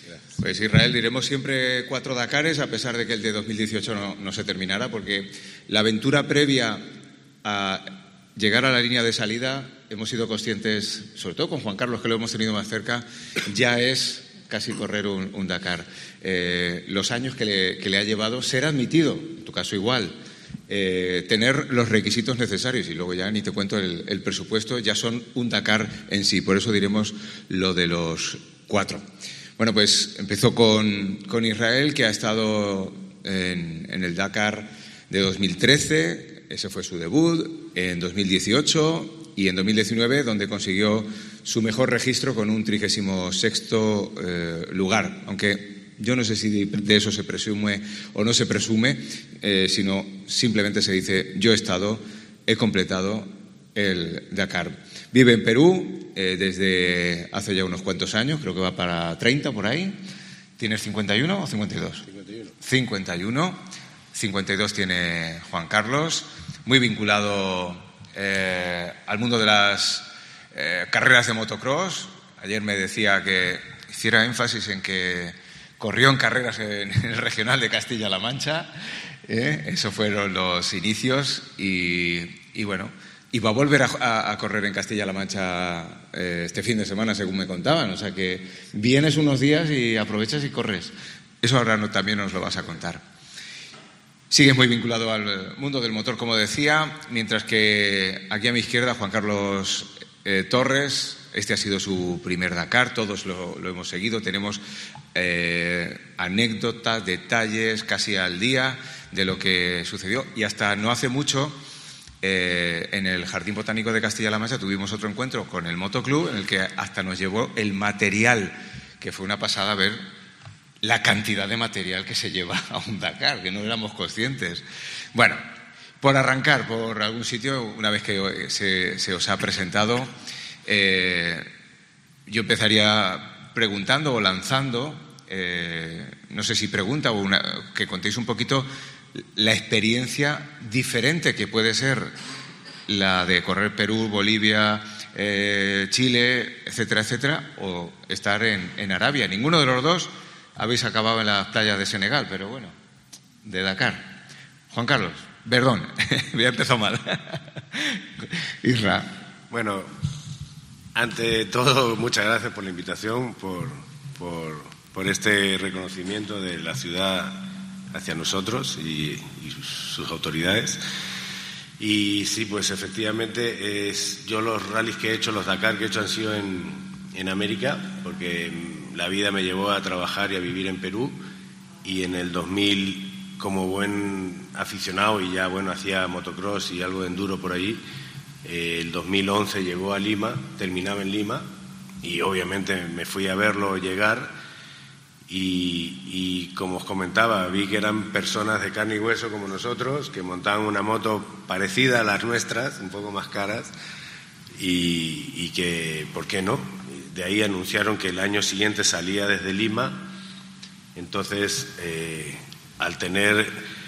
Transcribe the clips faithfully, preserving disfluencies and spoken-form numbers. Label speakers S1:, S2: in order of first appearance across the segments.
S1: Pues Israel, diremos siempre cuatro Dakares, a pesar de que el de dos mil dieciocho no, no se terminara, porque la aventura previa a llegar a la línea de salida, hemos sido conscientes, sobre todo con Juan Carlos, que lo hemos tenido más cerca, ya es casi correr un, un Dakar. Eh, los años que le, que le ha llevado ser admitido, en tu caso igual, eh, tener los requisitos necesarios, y luego ya ni te cuento el, el presupuesto, ya son un Dakar en sí. Por eso diremos lo de los cuatro. Bueno, pues empezó con, con Israel, que ha estado en, en el Dakar de dos mil trece, ese fue su debut, en dos mil dieciocho y en dos mil diecinueve, donde consiguió su mejor registro con un trigésimo sexto eh, lugar, aunque yo no sé si de eso se presume o no se presume, eh, sino simplemente se dice: yo he estado, he completado el Dakar. Vive en Perú eh, desde hace ya unos cuantos años, creo que va para treinta por ahí. ¿Tienes cincuenta y uno o cincuenta y dos?
S2: cincuenta y uno.
S1: cincuenta y uno. cincuenta y dos tiene Juan Carlos, muy vinculado eh, al mundo de las eh, carreras de motocross. Ayer me decía que hiciera énfasis en que corrió en carreras en el regional de Castilla-La Mancha. ¿eh? Esos fueron los inicios y, y bueno, y va a volver a, a, a correr en Castilla-La Mancha eh, este fin de semana, según me contaban. O sea que vienes unos días y aprovechas y corres. Eso ahora no, también nos lo vas a contar. Sigues muy vinculado al mundo del motor, como decía, mientras que aquí a mi izquierda Juan Carlos eh, Torres. Este ha sido su primer Dakar, todos lo, lo hemos seguido, tenemos eh, anécdotas, detalles casi al día de lo que sucedió, y hasta no hace mucho eh, en el Jardín Botánico de Castilla-La Mancha tuvimos otro encuentro con el Motoclub, en el que hasta nos llevó el material, que fue una pasada ver la cantidad de material que se lleva a un Dakar, que no éramos conscientes. Bueno, por arrancar por algún sitio, una vez que se, se os ha presentado, Eh, yo empezaría preguntando o lanzando, eh, no sé si pregunta o una, que contéis un poquito la experiencia diferente que puede ser la de correr Perú, Bolivia, eh, Chile, etcétera, etcétera, o estar en, en Arabia. Ninguno de los dos habéis acabado en las playas de Senegal, pero bueno, de Dakar. Juan Carlos, perdón, me he empezado mal. Isra.
S2: Bueno, ante todo, muchas gracias por la invitación, por, por, por este reconocimiento de la ciudad hacia nosotros y, y sus autoridades. Y sí, pues efectivamente, es, yo los rallies que he hecho, los Dakar que he hecho han sido en, en América, porque la vida me llevó a trabajar y a vivir en Perú, y en el dos mil, como buen aficionado, y ya bueno, hacía motocross y algo de enduro por allí, el dos mil once llegó a Lima, terminaba en Lima, y obviamente me fui a verlo llegar, y, y como os comentaba, vi que eran personas de carne y hueso como nosotros, que montaban una moto parecida a las nuestras, un poco más caras, y, y que, ¿por qué no? De ahí anunciaron que el año siguiente salía desde Lima. Entonces, eh, al tener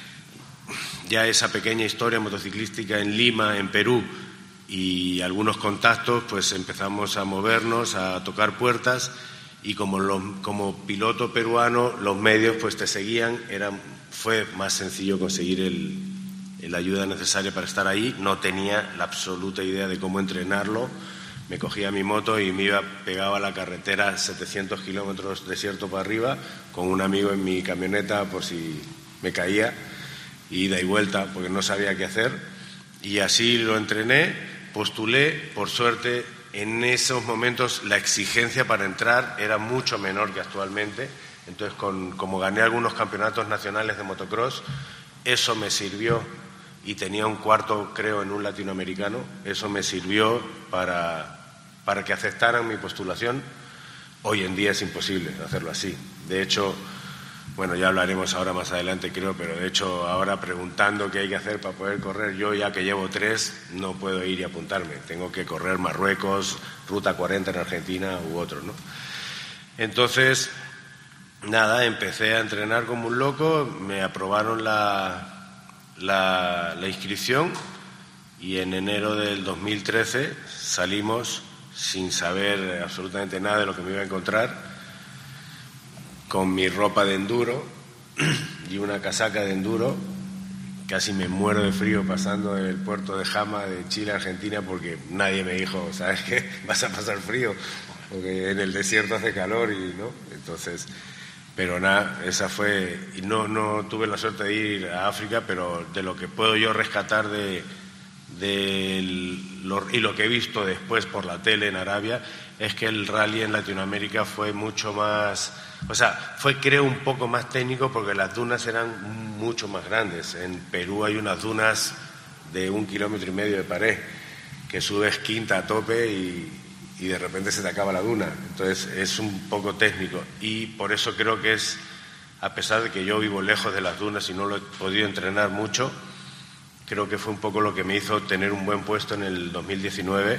S2: ya esa pequeña historia motociclística en Lima, en Perú, y algunos contactos, pues empezamos a movernos, a tocar puertas, y como, los, como piloto peruano los medios pues te seguían, era, fue más sencillo conseguir el, la ayuda necesaria para estar ahí. No tenía la absoluta idea de cómo entrenarlo, me cogía mi moto y me iba pegado a la carretera setecientos kilómetros desierto para arriba, con un amigo en mi camioneta por si me caía, ida y vuelta porque no sabía qué hacer, y así lo entrené. Postulé, por suerte, en esos momentos la exigencia para entrar era mucho menor que actualmente, entonces con, como gané algunos campeonatos nacionales de motocross, eso me sirvió, y tenía un cuarto creo en un latinoamericano, eso me sirvió para, para que aceptaran mi postulación. Hoy en día es imposible hacerlo así, de hecho, bueno, ya hablaremos ahora más adelante creo, pero de hecho ahora preguntando qué hay que hacer para poder correr, yo ya que llevo tres no puedo ir y apuntarme, tengo que correr Marruecos, Ruta cuarenta en Argentina u otro, ¿no? Entonces, nada, empecé a entrenar como un loco, me aprobaron la, la, la inscripción, y en enero del dos mil trece salimos sin saber absolutamente nada de lo que me iba a encontrar. con mi ropa de enduro y una casaca de enduro. Casi me muero de frío pasando el puerto de Jama de Chile a Argentina, porque nadie me dijo, ¿sabes qué? Vas a pasar frío, porque en el desierto hace calor y no. Entonces, pero nada, esa fue, y no, no tuve la suerte de ir a África, pero de lo que puedo yo rescatar de, de lo, y lo que he visto después por la tele en Arabia, es que el rally en Latinoamérica fue mucho más, o sea, fue creo un poco más técnico, porque las dunas eran mucho más grandes. En Perú hay unas dunas de un kilómetro y medio de pared, que subes quinta a tope y, y de repente se te acaba la duna. Entonces es un poco técnico, y por eso creo que es, a pesar de que yo vivo lejos de las dunas y no lo he podido entrenar mucho, creo que fue un poco lo que me hizo tener un buen puesto en el dos mil diecinueve,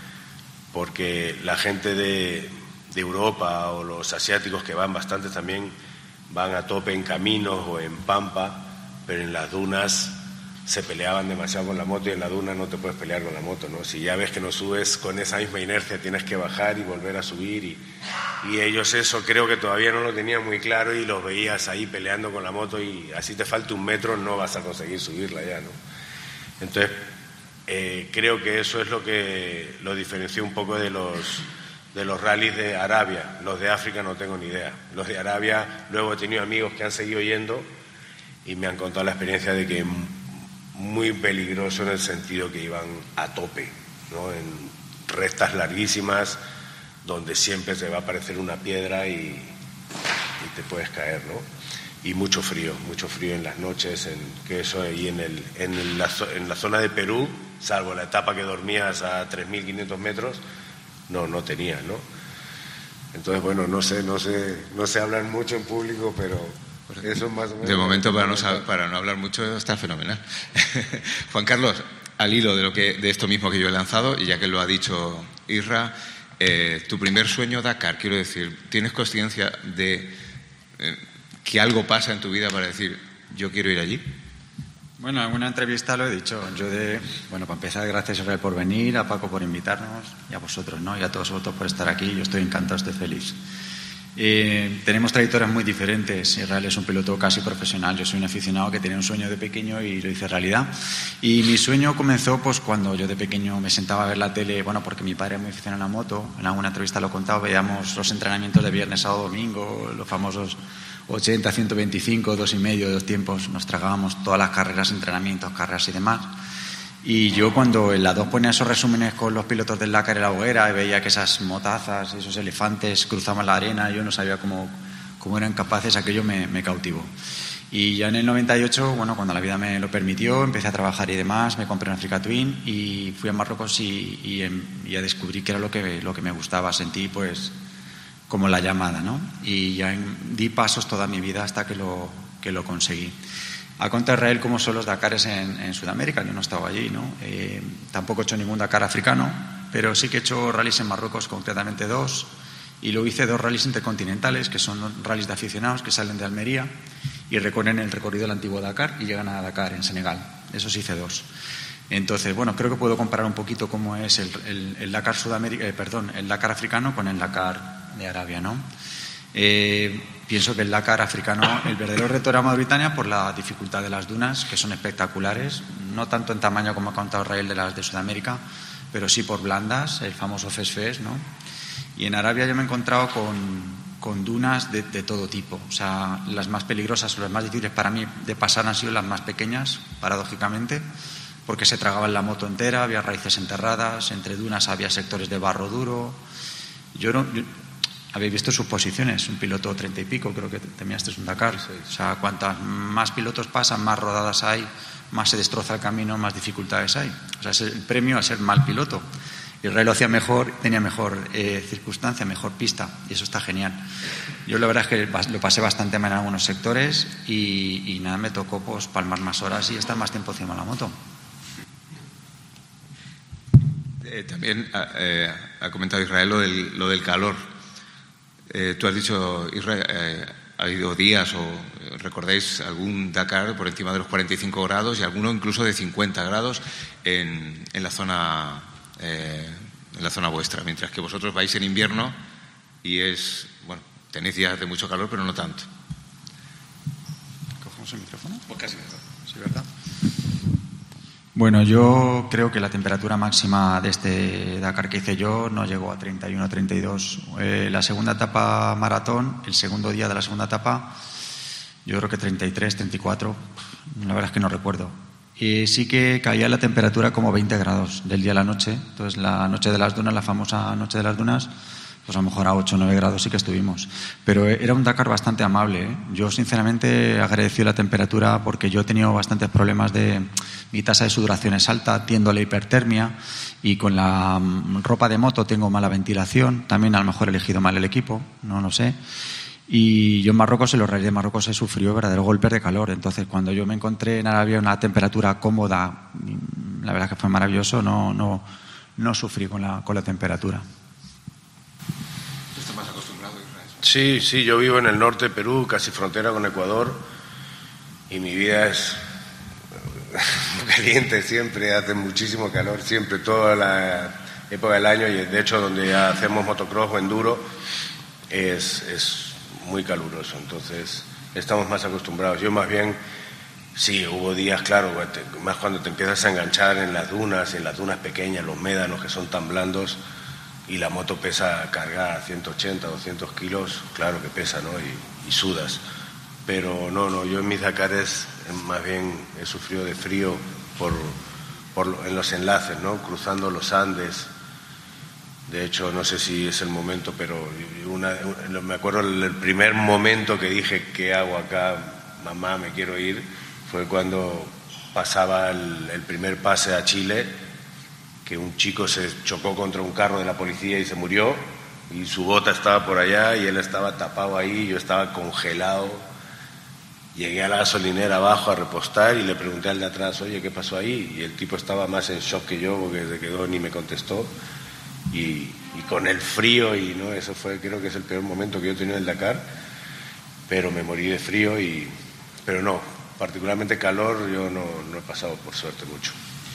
S2: porque la gente de, de Europa o los asiáticos, que van bastante también, van a tope en caminos o en pampa, pero en las dunas se peleaban demasiado con la moto, y en la duna no te puedes pelear con la moto, ¿no? Si ya ves que no subes con esa misma inercia, tienes que bajar y volver a subir, y, y ellos eso creo que todavía no lo tenían muy claro, y los veías ahí peleando con la moto, y así te falta un metro no vas a conseguir subirla ya, ¿no? Entonces eh, creo que eso es lo que lo diferenció un poco de los de los rallies de Arabia. Los de África no tengo ni idea. Los de Arabia, luego he tenido amigos que han seguido yendo y me han contado la experiencia de que muy peligroso, en el sentido que iban a tope, ¿no? En rectas larguísimas donde siempre te va a aparecer una piedra y, y te puedes caer, ¿no? Y mucho frío, mucho frío en las noches, en que eso y en el en la, en la zona de Perú, salvo la etapa que dormías a tres mil quinientos metros, no no tenías, ¿no? Entonces, bueno, no sé, no sé, no sé hablar mucho en público, pero eso más o menos.
S1: De momento, para no, para no hablar mucho, está fenomenal. Juan Carlos, al hilo de lo que de esto mismo que yo he lanzado, y ya que lo ha dicho Isra, eh, tu primer sueño Dakar, quiero decir, ¿tienes consciencia de eh, que algo pasa en tu vida para decir, yo quiero ir allí?
S3: Bueno, en una entrevista lo he dicho. Yo de, bueno, para empezar, gracias Israel por venir, a Paco por invitarnos, y a vosotros, ¿no? Y a todos vosotros por estar aquí. Yo estoy encantado, estoy feliz. Eh, tenemos trayectorias muy diferentes. Israel es un piloto casi profesional. Yo soy un aficionado que tenía un sueño de pequeño y lo hice realidad. Y mi sueño comenzó pues cuando yo de pequeño me sentaba a ver la tele, bueno, porque mi padre me aficionó a la moto. En alguna entrevista lo he contado, veíamos los entrenamientos de viernes, sábado, domingo, los famosos ochenta, ciento veinticinco, dos y medio, dos tiempos. Nos tragábamos todas las carreras, entrenamientos, carreras y demás. Y yo cuando en la dos ponía esos resúmenes con los pilotos del Dakar en la hoguera y veía que esas motazas, esos elefantes cruzaban la arena, yo no sabía cómo, cómo eran capaces, aquello me, me cautivó. Y ya en el noventa y ocho, bueno, cuando la vida me lo permitió, empecé a trabajar y demás, me compré un Africa Twin y fui a Marruecos y, y, y ya descubrí que era lo que, lo que me gustaba. Sentí pues como la llamada, ¿no? Y ya en, di pasos toda mi vida hasta que lo, que lo conseguí. Ha contado Israel cómo son los Dakares en, en Sudamérica. Yo no he estado allí, ¿no? Eh, tampoco he hecho ningún Dakar africano, pero sí que he hecho rallies en Marruecos, concretamente dos, y luego hice dos rallies intercontinentales, que son rallies de aficionados que salen de Almería y recorren el recorrido del antiguo Dakar y llegan a Dakar, en Senegal. Esos hice dos. Entonces, bueno, creo que puedo comparar un poquito cómo es el, el, el Dakar Sudamérica, eh, perdón, el Dakar africano con el Dakar de Arabia, ¿no? Eh, pienso que el Dakar africano, el verdadero reto era Mauritania por la dificultad de las dunas, que son espectaculares, no tanto en tamaño como ha contado Israel de las de Sudamérica, pero sí por blandas, el famoso Fes-Fes, ¿no? Y en Arabia yo me he encontrado con, con dunas de, de todo tipo. O sea, las más peligrosas o las más difíciles para mí de pasar han sido las más pequeñas, paradójicamente, porque se tragaban la moto entera, había raíces enterradas, entre dunas había sectores de barro duro. Yo no... Yo, habéis visto sus posiciones, un piloto treinta y pico, creo que terminaste un Dakar. O sea, cuantas más pilotos pasan, más rodadas hay, más se destroza el camino, más dificultades hay. O sea, es el premio a ser mal piloto. Israel lo hacía mejor, tenía mejor eh, circunstancia, mejor pista, y eso está genial. Yo la verdad es que lo pasé bastante mal en algunos sectores y, y nada, me tocó pues palmar más horas y estar más tiempo encima de la moto.
S1: Eh, también eh, ha comentado Israel lo del, lo del calor. Eh, tú has dicho, Israel, eh, ha habido días o eh, recordáis algún Dakar por encima de los cuarenta y cinco grados y alguno incluso de cincuenta grados en, en la zona eh, en la zona vuestra, mientras que vosotros vais en invierno y es, bueno, tenéis días de mucho calor, pero no tanto.
S3: ¿Cogemos el micrófono?
S1: Pues casi mejor.
S3: Sí, ¿verdad? Bueno, yo creo que la temperatura máxima de este Dakar que hice yo no llegó a treinta y uno, treinta y dos. Eh, la segunda etapa maratón, el segundo día de la segunda etapa, yo creo que treinta y tres, treinta y cuatro. La verdad es que no recuerdo. Y sí que caía la temperatura como veinte grados del día a la noche. Entonces, la noche de las dunas, la famosa noche de las dunas, pues a lo mejor a ocho o nueve grados sí que estuvimos. Pero era un Dakar bastante amable, ¿eh? Yo, sinceramente, agradecí la temperatura porque yo he tenido bastantes problemas de... Mi tasa de sudoración es alta, tiendo a la hipertermia y con la ropa de moto tengo mala ventilación. También a lo mejor he elegido mal el equipo, no lo sé. Y yo en Marruecos, en los rallies de Marruecos, he sufrido verdaderos golpes de calor. Entonces, cuando yo me encontré en Arabia una temperatura cómoda, la verdad que fue maravilloso, no, no, no sufrí con la, con la temperatura.
S1: ¿Tú estás más acostumbrado, Israel?
S2: Sí, sí, yo vivo en el norte de Perú, casi frontera con Ecuador, y mi vida es caliente siempre, hace muchísimo calor siempre, toda la época del año, y de hecho donde hacemos motocross o enduro es, es muy caluroso, entonces estamos más acostumbrados. Yo más bien, sí, hubo días, claro, más cuando te empiezas a enganchar en las dunas, en las dunas pequeñas, los médanos que son tan blandos, y la moto pesa cargar ciento ochenta, doscientos kilos, claro que pesa, ¿no? Y, y sudas. Pero no, no, yo en mis Dakares más bien he sufrido de frío por, por en los enlaces, ¿no? Cruzando los Andes. De hecho, no sé si es el momento, pero una, una, me acuerdo el primer momento que dije, ¿qué hago acá? Mamá, me quiero ir. Fue cuando pasaba el, el primer pase a Chile, que un chico se chocó contra un carro de la policía y se murió, y su bota estaba por allá y él estaba tapado ahí, yo estaba congelado. Llegué a la gasolinera abajo a repostar y le pregunté al de atrás, oye, ¿qué pasó ahí? Y el tipo estaba más en shock que yo porque se quedó ni me contestó. Y, y con el frío, y no, eso fue, creo que es el peor momento que yo he tenido en el Dakar, pero me morí de frío, y pero no, particularmente calor, yo no, no he pasado por suerte mucho.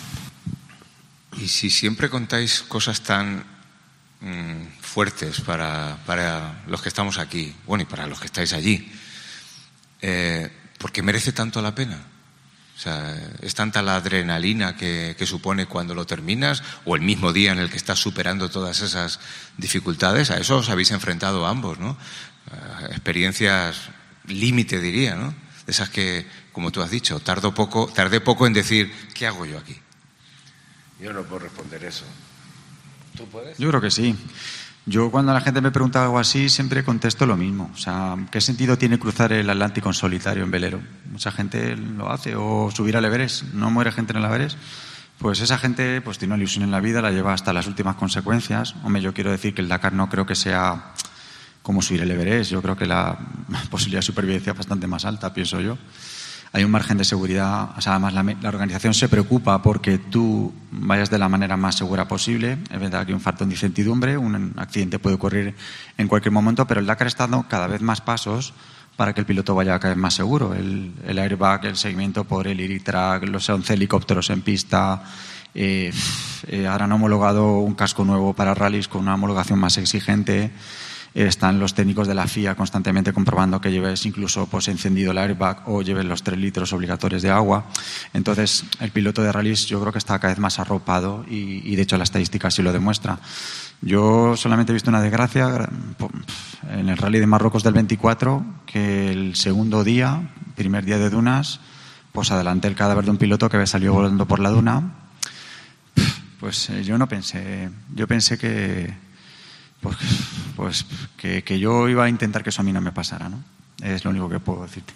S1: Y si siempre contáis cosas tan mmm, fuertes para, para los que estamos aquí, bueno, y para los que estáis allí, eh, ¿por qué merece tanto la pena? O sea, ¿es tanta la adrenalina que, que supone cuando lo terminas, o el mismo día en el que estás superando todas esas dificultades? A eso os habéis enfrentado ambos, ¿no? Uh, experiencias límite, diría, ¿no? De esas que, como tú has dicho, tardo poco, tardé poco en decir, ¿qué hago yo aquí?
S2: Yo no puedo responder eso. ¿Tú puedes?
S3: Yo creo que sí. Yo, cuando la gente me pregunta algo así, siempre contesto lo mismo. O sea, ¿qué sentido tiene cruzar el Atlántico en solitario, en velero? Mucha gente lo hace. O subir al Everest. ¿No muere gente en el Everest? Pues esa gente pues tiene una ilusión en la vida, la lleva hasta las últimas consecuencias. Hombre, yo quiero decir que el Dakar no creo que sea como subir el Everest. Yo creo que la posibilidad de supervivencia es bastante más alta, pienso yo. Hay un margen de seguridad, o sea, además la, la organización se preocupa porque tú vayas de la manera más segura posible. Es verdad que hay un factor de incertidumbre, un accidente puede ocurrir en cualquier momento, pero el Dakar está dando cada vez más pasos para que el piloto vaya cada vez más seguro. El, el airbag, el seguimiento por el IRITRAC, los once helicópteros en pista. Eh, eh, ahora han homologado un casco nuevo para rallies con una homologación más exigente. Están los técnicos de la F I A constantemente comprobando que lleves incluso pues, encendido el airbag o lleves los tres litros obligatorios de agua. Entonces, el piloto de rallies yo creo que está cada vez más arropado y, y de hecho la estadística así lo demuestra. Yo solamente he visto una desgracia en el rally de Marruecos del veinticuatro, que el segundo día, primer día de dunas, pues adelanté el cadáver de un piloto que salió volando por la duna. Pues yo no pensé, yo pensé que Pues, pues que, que yo iba a intentar que eso a mí no me pasara, ¿no? Es lo único que puedo decirte.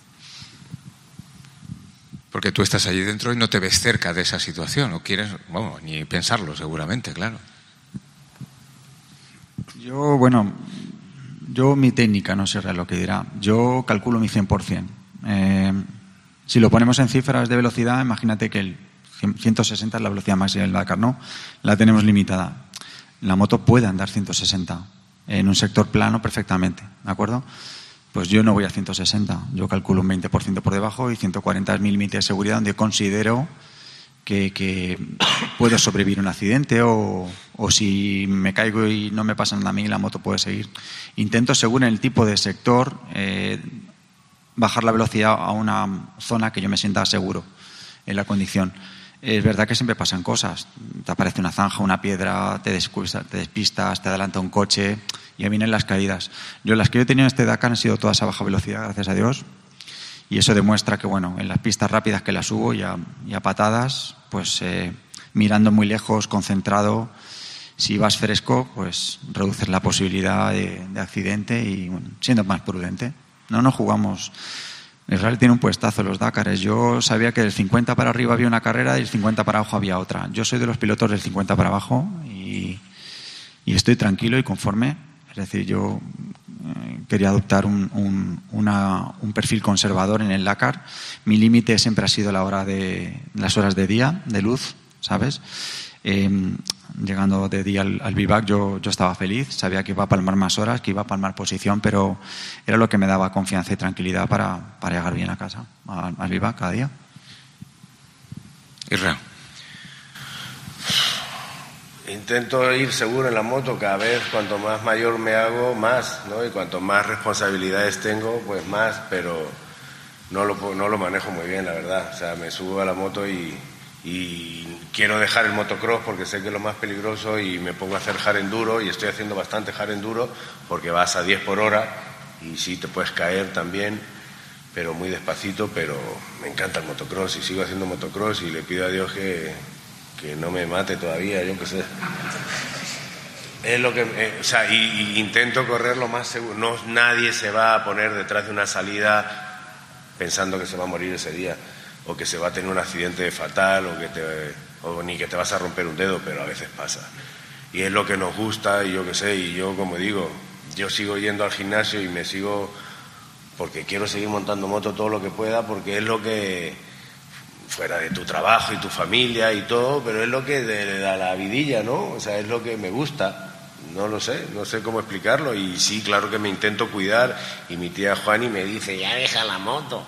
S1: Porque tú estás allí dentro y no te ves cerca de esa situación, o quieres, bueno, ni pensarlo seguramente, claro.
S3: Yo, bueno, yo mi técnica, no sé lo que dirá, yo calculo mi cien por ciento. Eh, si lo ponemos en cifras de velocidad, imagínate que el ciento sesenta es la velocidad máxima del Dakar, ¿no? La tenemos limitada. La moto puede andar ciento sesenta en un sector plano perfectamente, ¿de acuerdo? Pues yo no voy a ciento sesenta, yo calculo un veinte por ciento por debajo y ciento cuarenta es mi límite de seguridad, donde considero que, que puedo sobrevivir a un accidente o, o si me caigo y no me pasa nada a mí, la moto puede seguir. Intento, según el tipo de sector, eh, bajar la velocidad a una zona que yo me sienta seguro en la condición. Es verdad que siempre pasan cosas. Te aparece una zanja, una piedra, te despistas, te, despistas, te adelanta un coche y ahí vienen las caídas. Yo las que yo he tenido en este Dakar han sido todas a baja velocidad, gracias a Dios. Y eso demuestra que, bueno, en las pistas rápidas que las subo y a, y a patadas, pues eh, mirando muy lejos, concentrado, si vas fresco, pues reduces la posibilidad de, de accidente y, bueno, siendo más prudente. No nos jugamos. Israel tiene un puestazo los Dakares. Yo sabía que del cincuenta para arriba había una carrera y el cincuenta para abajo había otra. Yo soy de los pilotos del cincuenta para abajo y, y estoy tranquilo y conforme. Es decir, yo eh, quería adoptar un, un, una, un perfil conservador en el Dakar. Mi límite siempre ha sido la hora de, las horas de día, de luz, ¿sabes? Eh, llegando de día al, al vivac yo, yo estaba feliz, sabía que iba a palmar más horas, que iba a palmar posición, pero era lo que me daba confianza y tranquilidad para, para llegar bien a casa, al, al vivac cada día.
S1: Israel.
S2: Intento ir seguro en la moto, cada vez cuanto más mayor me hago, más, ¿no? Y cuanto más responsabilidades tengo, pues más, pero no lo, no lo manejo muy bien, la verdad. O sea, me subo a la moto y, y quiero dejar el motocross porque sé que es lo más peligroso y me pongo a hacer hard enduro y estoy haciendo bastante hard enduro porque vas a diez por hora y sí te puedes caer también, pero muy despacito, pero me encanta el motocross y sigo haciendo motocross y le pido a Dios que, que no me mate todavía, yo qué sé. Es lo que, eh, o sea, y, y intento correr lo más seguro. No, nadie se va a poner detrás de una salida pensando que se va a morir ese día o que se va a tener un accidente fatal o que te, o ni que te vas a romper un dedo, pero a veces pasa. Y es lo que nos gusta y yo qué sé, y yo como digo, yo sigo yendo al gimnasio y me sigo porque quiero seguir montando moto todo lo que pueda porque es lo que, fuera de tu trabajo y tu familia y todo, pero es lo que le da la vidilla, ¿no? O sea, es lo que me gusta. No lo sé, no sé cómo explicarlo y sí, claro que me intento cuidar y mi tía Juani me dice, ya deja la moto.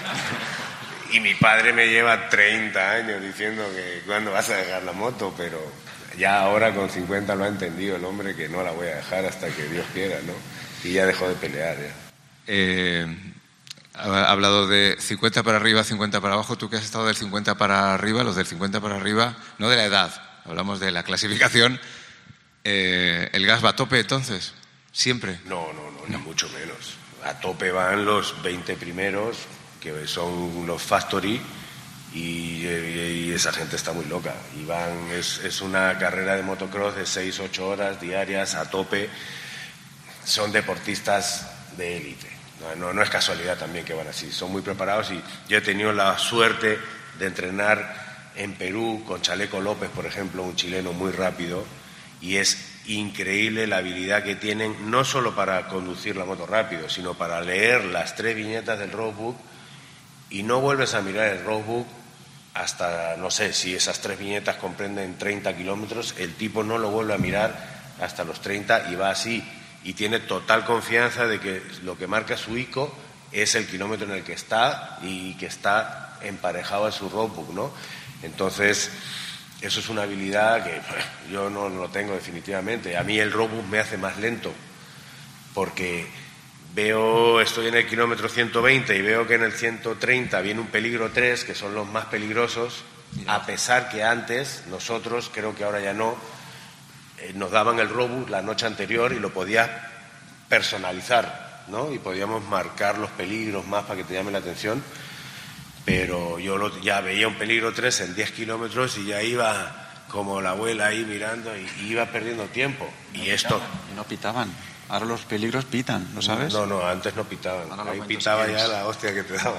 S2: Y mi padre me lleva treinta años diciendo que cuándo vas a dejar la moto, pero ya ahora con cincuenta lo ha entendido el hombre que no la voy a dejar hasta que Dios quiera, ¿no? Y ya dejó de pelear, ya.
S1: Eh, ha hablado de cincuenta para arriba, cincuenta para abajo. Tú que has estado del cincuenta para arriba, los del cincuenta para arriba, no de la edad, hablamos de la clasificación. Eh, ¿El gas va a tope entonces? ¿Siempre?
S2: No, no, no, ni mucho menos. A tope van los veinte primeros, que son los factory, y, y, y esa gente está muy loca. Y van, es, es una carrera de motocross de seis, ocho horas diarias a tope. Son deportistas de élite. No, no, no es casualidad también que van así. Son muy preparados y yo he tenido la suerte de entrenar en Perú con Chaleco López, por ejemplo, un chileno muy rápido. Y es increíble la habilidad que tienen, no solo para conducir la moto rápido, sino para leer las tres viñetas del roadbook y no vuelves a mirar el roadbook hasta, no sé, si esas tres viñetas comprenden treinta kilómetros, el tipo no lo vuelve a mirar hasta los treinta y va así. Y tiene total confianza de que lo que marca su I C O es el kilómetro en el que está y que está emparejado a su roadbook, ¿no? Entonces, eso es una habilidad que yo no lo tengo definitivamente. A mí el roadbook me hace más lento porque veo, estoy en el kilómetro ciento veinte y veo que en el ciento treinta viene un peligro tres, que son los más peligrosos, a pesar que antes nosotros, creo que ahora ya no, eh, nos daban el roadbook la noche anterior y lo podías personalizar, ¿no? Y podíamos marcar los peligros más para que te llame la atención. Pero yo lo, ya veía un peligro tres en diez kilómetros y ya iba como la abuela ahí mirando y, y iba perdiendo tiempo.
S3: No
S2: y
S3: pitaban,
S2: esto...
S3: y no pitaban. Ahora los peligros pitan, ¿lo sabes?
S2: No, no, antes no pitaban. Ahí pitaba ya la hostia que te daba.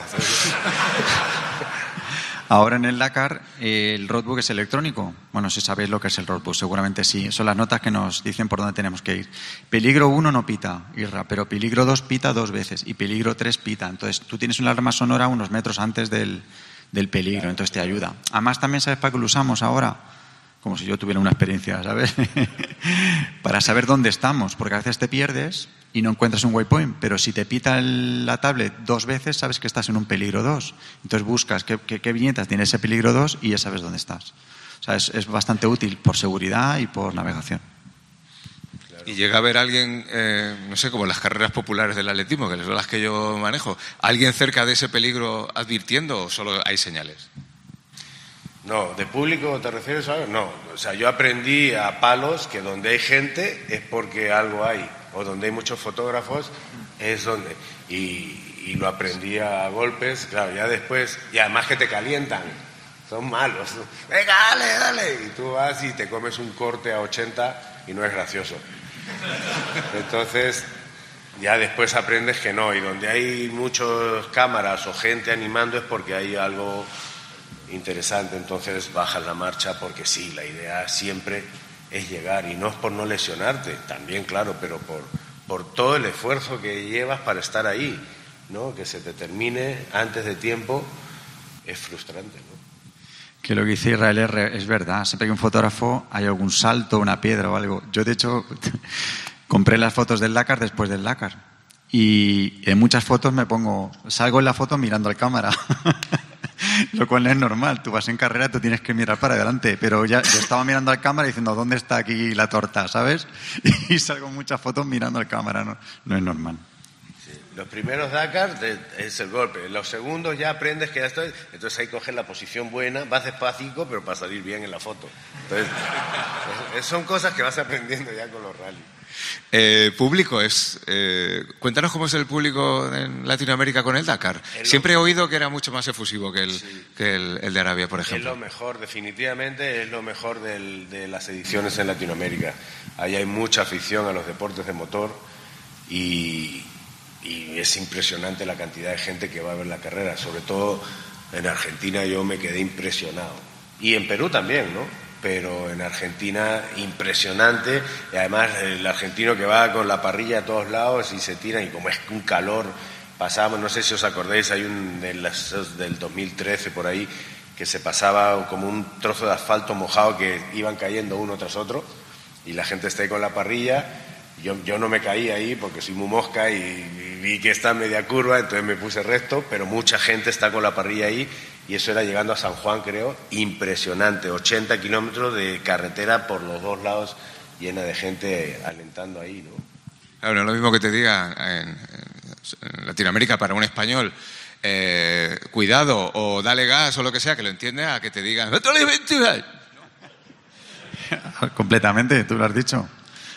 S3: Ahora en el Dakar eh, el roadbook es electrónico. Bueno, si sabéis lo que es el roadbook, seguramente sí. Son las notas que nos dicen por dónde tenemos que ir. Peligro uno no pita, Irra, pero peligro dos pita dos veces y peligro tres pita. Entonces tú tienes una alarma sonora unos metros antes del, del peligro, entonces te ayuda. Además también sabes para qué lo usamos ahora. como si yo tuviera una experiencia, ¿sabes? Para saber dónde estamos, porque a veces te pierdes y no encuentras un waypoint, pero si te pita el, la tablet dos veces, sabes que estás en un peligro dos. Entonces buscas qué, qué, qué viñetas tiene ese peligro dos y ya sabes dónde estás. O sea, es, es bastante útil por seguridad y por navegación.
S1: Y llega a ver alguien, eh, no sé, como en las carreras populares del atletismo, que son las que yo manejo, ¿alguien cerca de ese peligro advirtiendo o solo hay señales?
S2: No, ¿de público te refieres a algo? No, o sea, yo aprendí a palos que donde hay gente es porque algo hay, o donde hay muchos fotógrafos es donde... Y, y lo aprendí a golpes, claro, ya después, y además que te calientan, son malos. Venga, dale, dale, y tú vas y te comes un corte a ochenta y no es gracioso. Entonces, ya después aprendes que no, y donde hay muchas cámaras o gente animando es porque hay algo interesante, entonces bajas la marcha porque sí, la idea siempre es llegar, y no es por no lesionarte, también claro, pero por, por todo el esfuerzo que llevas para estar ahí, ¿no? Que se te termine antes de tiempo es frustrante, ¿no?
S3: Que lo que dice Israel es, es verdad. Siempre que un fotógrafo hay algún salto, una piedra o algo. Yo, de hecho, compré las fotos del Dakar después del Dakar. Y en muchas fotos me pongo... Salgo en la foto mirando al cámara. Lo cual no es normal. Tú vas en carrera, tú tienes que mirar para adelante. Pero ya yo estaba mirando al cámara diciendo, ¿dónde está aquí la torta? ¿Sabes? Y salgo en muchas fotos mirando al cámara. No, no es normal.
S2: Los primeros Dakar es el golpe, los segundos ya aprendes que ya estoy, entonces ahí coges la posición buena, vas despacito, pero para salir bien en la foto. Entonces, es, son cosas que vas aprendiendo ya con los rallies.
S1: Eh, público es. Eh, cuéntanos cómo es el público en Latinoamérica con el Dakar. El Siempre he oído que era mucho más efusivo que el, sí. que el, el de Arabia, por ejemplo.
S2: Es lo mejor, definitivamente es lo mejor del, de las ediciones en Latinoamérica. Ahí hay mucha afición a los deportes de motor y. Y es impresionante la cantidad de gente que va a ver la carrera. Sobre todo en Argentina yo me quedé impresionado. Y en Perú también, ¿no? Pero en Argentina impresionante. Y además el argentino que va con la parrilla a todos lados y se tira, y como es un calor, pasamos, no sé si os acordáis, hay un de las, del dos mil trece por ahí, que se pasaba como un trozo de asfalto mojado que iban cayendo uno tras otro, y la gente está ahí con la parrilla. Yo, yo no me caí ahí porque soy muy mosca y, y vi que está en media curva, entonces me puse recto, pero mucha gente está con la parrilla ahí, y eso era llegando a San Juan, creo, impresionante, ochenta kilómetros de carretera por los dos lados, llena de gente alentando ahí, ¿no?
S1: Claro, no es lo mismo que te diga en, en Latinoamérica para un español, eh, cuidado o dale gas o lo que sea, que lo entiende, a que te digan
S3: completamente, tú lo has dicho.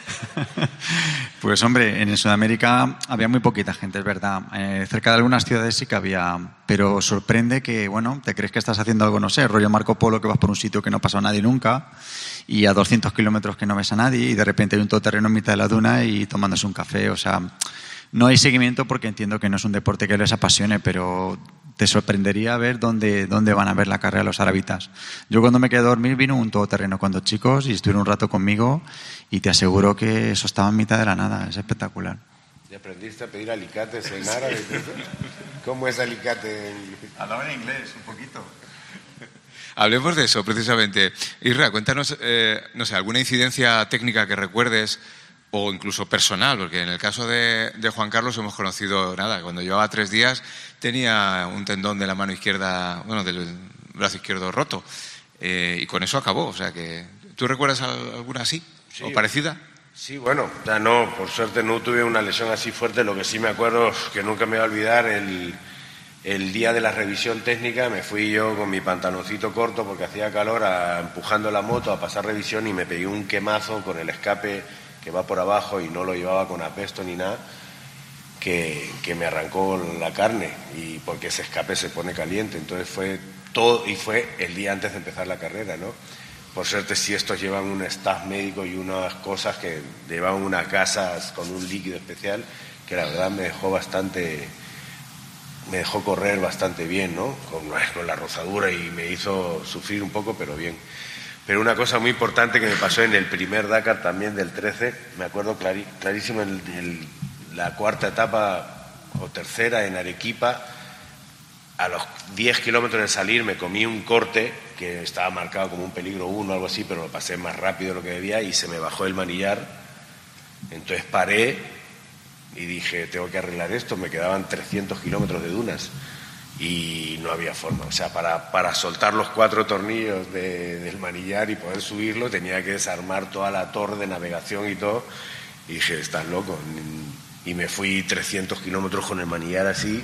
S3: Pues hombre, en Sudamérica había muy poquita gente, es verdad. Eh, cerca de algunas ciudades sí que había, pero sorprende que, bueno, te crees que estás haciendo algo, no sé, rollo Marco Polo, que vas por un sitio que no pasa a nadie nunca, y a doscientos kilómetros que no ves a nadie, y de repente hay un todoterreno en mitad de la duna y tomándose un café. O sea, no hay seguimiento porque entiendo que no es un deporte que les apasione, pero te sorprendería ver dónde, dónde van a ver la carrera los arabitas. Yo cuando me quedé a dormir vino un todoterreno cuando chicos y estuvieron un rato conmigo, y te aseguro que eso estaba en mitad de la nada. Es espectacular.
S2: ¿Y aprendiste a pedir alicates en árabe? ¿Cómo es alicate?
S3: Hablaba en inglés un poquito.
S1: Hablemos de eso precisamente. Isra, cuéntanos, eh, no sé, alguna incidencia técnica que recuerdes, o incluso personal, porque en el caso de, de Juan Carlos hemos conocido, nada, cuando llevaba tres días tenía un tendón de la mano izquierda, bueno, del brazo izquierdo roto, eh, y con eso acabó. O sea que, ¿tú recuerdas alguna así, sí, o parecida?
S2: Sí, bueno, ya no, por suerte no tuve una lesión así fuerte. Lo que sí me acuerdo, que nunca me voy a olvidar, el, el día de la revisión técnica me fui yo con mi pantaloncito corto porque hacía calor, a, empujando la moto a pasar revisión, y me pegué un quemazo con el escape que va por abajo, y no lo llevaba con apesto ni nada, que, que me arrancó la carne, y porque ese escape se pone caliente. Entonces fue todo, y fue el día antes de empezar la carrera, ¿no? Por suerte sí, estos llevan un staff médico y unas cosas que llevan unas gasas con un líquido especial que la verdad me dejó bastante, me dejó correr bastante bien, ¿no? Con, con la rozadura, y me hizo sufrir un poco, pero bien. Pero una cosa muy importante que me pasó en el primer Dakar también del trece, me acuerdo clarí, clarísimo, en el, el, la cuarta etapa o tercera en Arequipa, a los diez kilómetros de salir me comí un corte que estaba marcado como un peligro uno o algo así, pero lo pasé más rápido de lo que debía y se me bajó el manillar. Entonces paré y dije, tengo que arreglar esto. Me quedaban trescientos kilómetros de dunas y no había forma. O sea, para, para soltar los cuatro tornillos de, del manillar y poder subirlo tenía que desarmar toda la torre de navegación y todo. Y dije, estás loco. Y me fui trescientos kilómetros con el manillar así.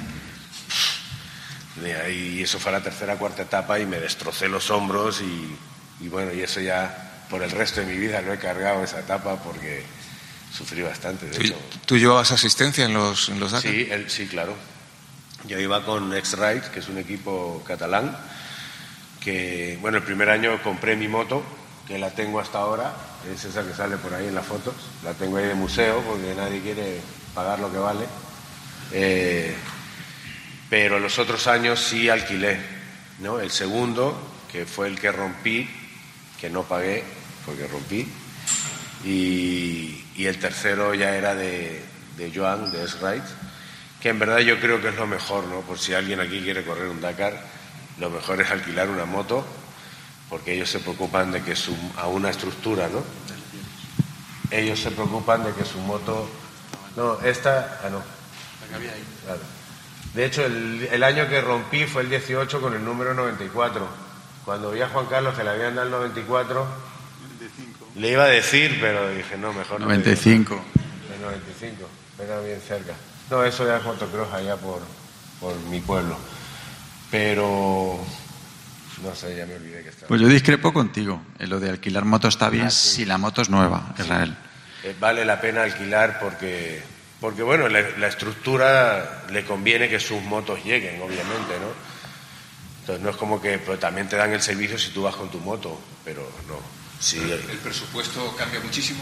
S2: Y eso fue la tercera cuarta etapa y me destrocé los hombros y, y bueno, y eso ya por el resto de mi vida lo he cargado esa etapa porque sufrí bastante. De
S1: ¿Tú,
S2: hecho.
S1: ¿Tú llevabas asistencia en los, en los Dakar?
S2: Sí, el, sí, claro. Yo iba con X-Ride, que es un equipo catalán, que, bueno, el primer año compré mi moto, que la tengo hasta ahora, es esa que sale por ahí en las fotos, la tengo ahí de museo porque nadie quiere pagar lo que vale. Eh, pero los otros años sí alquilé, ¿no? El segundo, que fue el que rompí, que no pagué porque rompí, y, y el tercero ya era de, de Joan, de S-Ride, que en verdad yo creo que es lo mejor, ¿no? Por si alguien aquí quiere correr un Dakar, lo mejor es alquilar una moto, porque ellos se preocupan de que su, a una estructura, ¿no? Ellos se preocupan de que su moto... No, esta... Ah, no.
S3: La que había ahí.
S2: Claro. De hecho, el, el año que rompí fue el dieciocho con el número noventa y cuatro. Cuando vi a Juan Carlos que le habían dado el noventa y cuatro, noventa y cinco. Le iba a decir, pero dije, no, mejor no.
S3: noventa y cinco.
S2: El noventa y cinco, era bien cerca. No, eso ya es motocross allá por, por mi pueblo. Pero, no sé, ya me olvidé que estaba.
S3: Pues yo discrepo contigo. En lo de alquilar moto está bien ah, sí. si la moto es nueva, Israel.
S2: Eh, vale la pena alquilar porque... Porque, bueno, la, la estructura le conviene que sus motos lleguen, obviamente, ¿no? Entonces, no es como que pues, también te dan el servicio si tú vas con tu moto, pero no. Sí,
S1: ¿El, el presupuesto cambia muchísimo?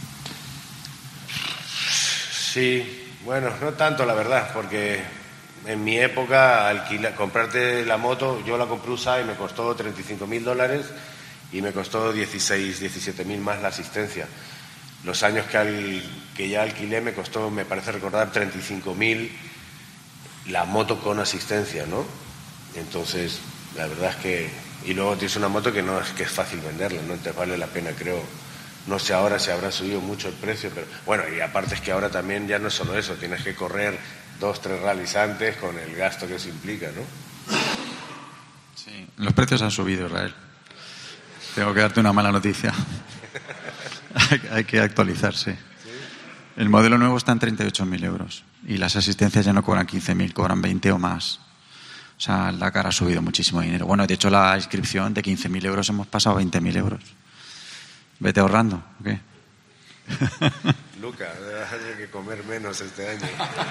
S2: Sí, bueno, no tanto, la verdad, porque en mi época, alquila, comprarte la moto, yo la compré usada y me costó treinta y cinco mil dólares y me costó dieciséis, diecisiete mil más la asistencia. Los años que, al, que ya alquilé me costó, me parece recordar, treinta y cinco mil la moto con asistencia, ¿no? Entonces, la verdad es que... Y luego tienes una moto que no es que es fácil venderla, ¿no? Entonces vale la pena, creo. No sé ahora si habrá subido mucho el precio, pero... Bueno, y aparte es que ahora también ya no es solo eso, tienes que correr dos, tres rallies antes con el gasto que eso implica, ¿no?
S3: Sí, los precios han subido, Israel. Tengo que darte una mala noticia. Hay que actualizarse. ¿Sí? El modelo nuevo está en treinta y ocho mil euros y las asistencias ya no cobran quince mil, cobran veinte o más. O sea, el Dakar ha subido muchísimo dinero. Bueno, de hecho la inscripción de quince mil euros hemos pasado a veinte mil euros. Vete ahorrando, ¿o qué?
S2: Luca, hay que comer menos este año.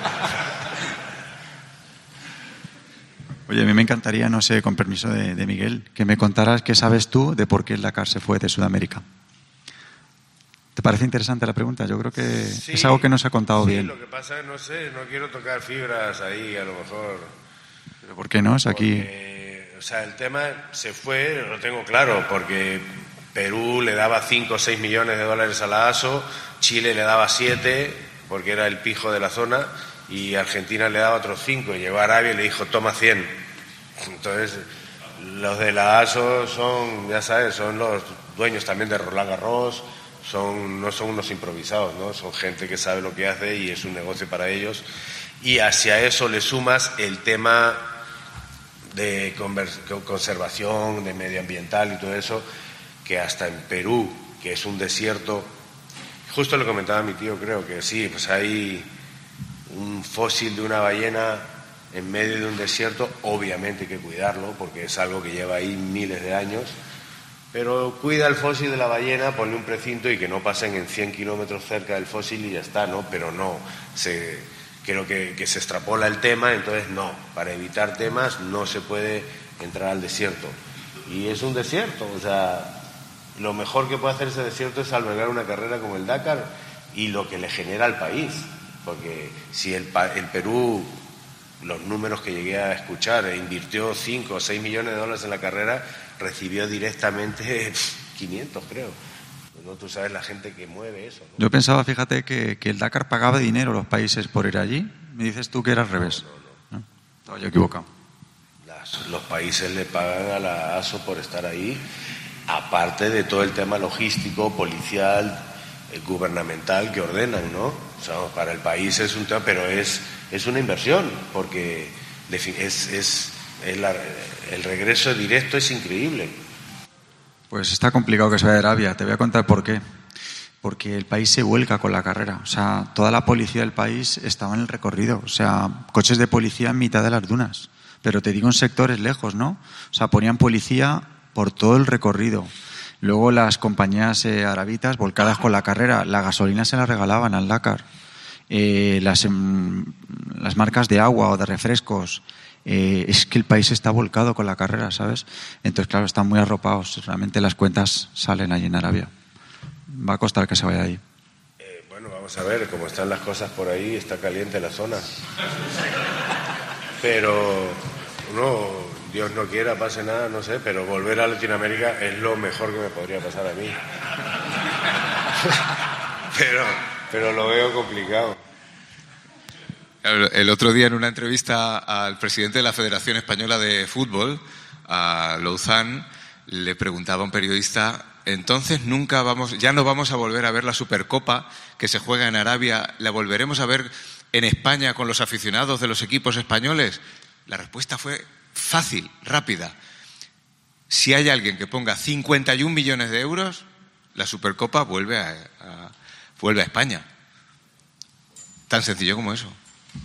S3: Oye, a mí me encantaría, no sé, con permiso de, de Miguel, que me contaras qué sabes tú de por qué el Dakar se fue de Sudamérica. ¿Te parece interesante la pregunta? Yo creo que sí, es algo que no se ha contado
S2: sí,
S3: bien.
S2: Sí, lo que pasa es, no sé, no quiero tocar fibras ahí, a lo mejor.
S3: ¿Pero por qué no? Es aquí...
S2: Porque, o sea, el tema se fue, lo tengo claro, porque Perú le daba cinco o seis millones de dólares a la A S O, Chile le daba siete, porque era el pijo de la zona, y Argentina le daba otros cinco, y llegó a Arabia y le dijo, toma cien. Entonces, los de la A S O son, ya sabes, son los dueños también de Roland Garros. Son, no son unos improvisados, ¿no? Son gente que sabe lo que hace y es un negocio para ellos. Y hacia eso le sumas el tema de conservación, de medioambiental y todo eso, que hasta en Perú, que es un desierto, justo lo comentaba mi tío, creo que sí, pues hay un fósil de una ballena en medio de un desierto, obviamente hay que cuidarlo, porque es algo que lleva ahí miles de años. Pero cuida el fósil de la ballena, ponle un precinto y que no pasen en cien kilómetros cerca del fósil y ya está, ¿no? Pero no, se, creo que, que se extrapola el tema, entonces no, para evitar temas no se puede entrar al desierto. Y es un desierto, o sea, lo mejor que puede hacer ese desierto es albergar una carrera como el Dakar y lo que le genera al país, porque si el, el Perú, los números que llegué a escuchar, invirtió cinco o seis millones de dólares en la carrera, recibió directamente quinientos, creo. No, tú sabes la gente que mueve eso, ¿no?
S3: Yo pensaba, fíjate, que, que el Dakar pagaba dinero a los países por ir allí. Me dices tú que era al revés.
S2: No, no, no.
S3: ¿No? Estaba yo equivocado.
S2: los países le pagan a la A S O por estar ahí, aparte de todo el tema logístico, policial, eh, gubernamental que ordenan, ¿no? O sea, para el país es un tema, pero es, es una inversión, porque es, es, es la, el regreso directo es increíble.
S3: Pues está complicado que se vaya de Arabia. Te voy a contar por qué. Porque el país se vuelca con la carrera. O sea, toda la policía del país estaba en el recorrido. O sea, coches de policía en mitad de las dunas. Pero te digo en sectores lejos, ¿no? O sea, ponían policía por todo el recorrido. Luego las compañías eh, arabitas volcadas con la carrera. La gasolina se la regalaban al Dakar. Eh, las, eh, las marcas de agua o de refrescos. Eh, es que el país está volcado con la carrera, ¿sabes? Entonces, claro, están muy arropados. Realmente las cuentas salen allí en Arabia. Va a costar que se vaya ahí.
S2: Eh, bueno, vamos a ver, cómo están las cosas por ahí, está caliente la zona. Pero, no, Dios no quiera, pase nada, no sé, pero volver a Latinoamérica es lo mejor que me podría pasar a mí. pero, pero lo veo complicado.
S1: El otro día en una entrevista al presidente de la Federación Española de Fútbol, a Louzán, le preguntaba a un periodista: entonces nunca vamos, ya no vamos a volver a ver la Supercopa que se juega en Arabia, ¿la volveremos a ver en España con los aficionados de los equipos españoles? La respuesta fue fácil, rápida. Si hay alguien que ponga cincuenta y un millones de euros, la Supercopa vuelve a, a, vuelve a España. Tan sencillo como eso.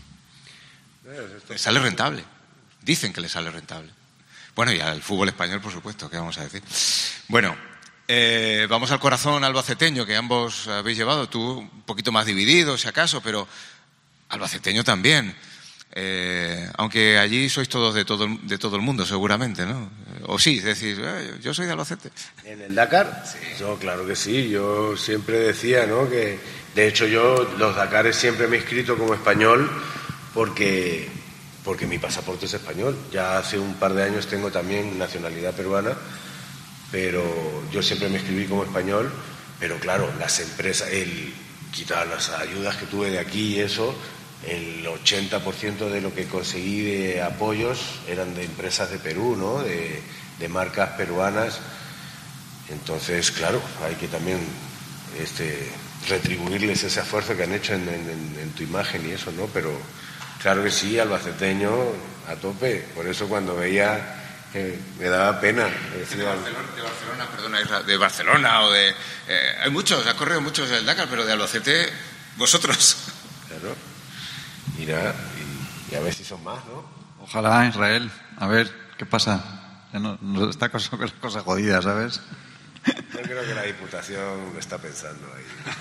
S1: Le sale rentable. Dicen que le sale rentable. Bueno, y al fútbol español, por supuesto, ¿qué vamos a decir? Bueno, eh, vamos al corazón albaceteño, que ambos habéis llevado. Tú un poquito más dividido, si acaso, pero albaceteño también. Eh, aunque allí sois todos de todo, de todo el mundo, seguramente, ¿no? O sí, es decir, eh, yo soy de Albacete.
S2: ¿En el Dakar? Sí. Yo, claro que sí. Yo siempre decía, ¿no?, que de hecho yo los Dakares siempre me he inscrito como español porque, porque mi pasaporte es español. Ya hace un par de años tengo también nacionalidad peruana, pero yo siempre me inscribí como español. Pero claro, las empresas, el quitar las ayudas que tuve de aquí y eso, el ochenta por ciento de lo que conseguí de apoyos eran de empresas de Perú, ¿no?, de, de marcas peruanas. Entonces, claro, hay que también este, retribuirles ese esfuerzo que han hecho en, en, en tu imagen y eso, ¿no? Pero claro que sí, albaceteño a tope. Por eso cuando veía, eh, me daba pena. Decía,
S1: de, Barcelona, de Barcelona, perdona, de Barcelona o de... Eh, hay muchos, ha corrido muchos del Dakar, pero de Albacete, vosotros.
S2: Claro. Mira, y, y a ver si son más, ¿no?
S3: Ojalá, Israel. A ver, ¿qué pasa? Ya no, no está cosa, cosa jodida, ¿sabes?
S2: Yo creo que la Diputación está pensando ahí.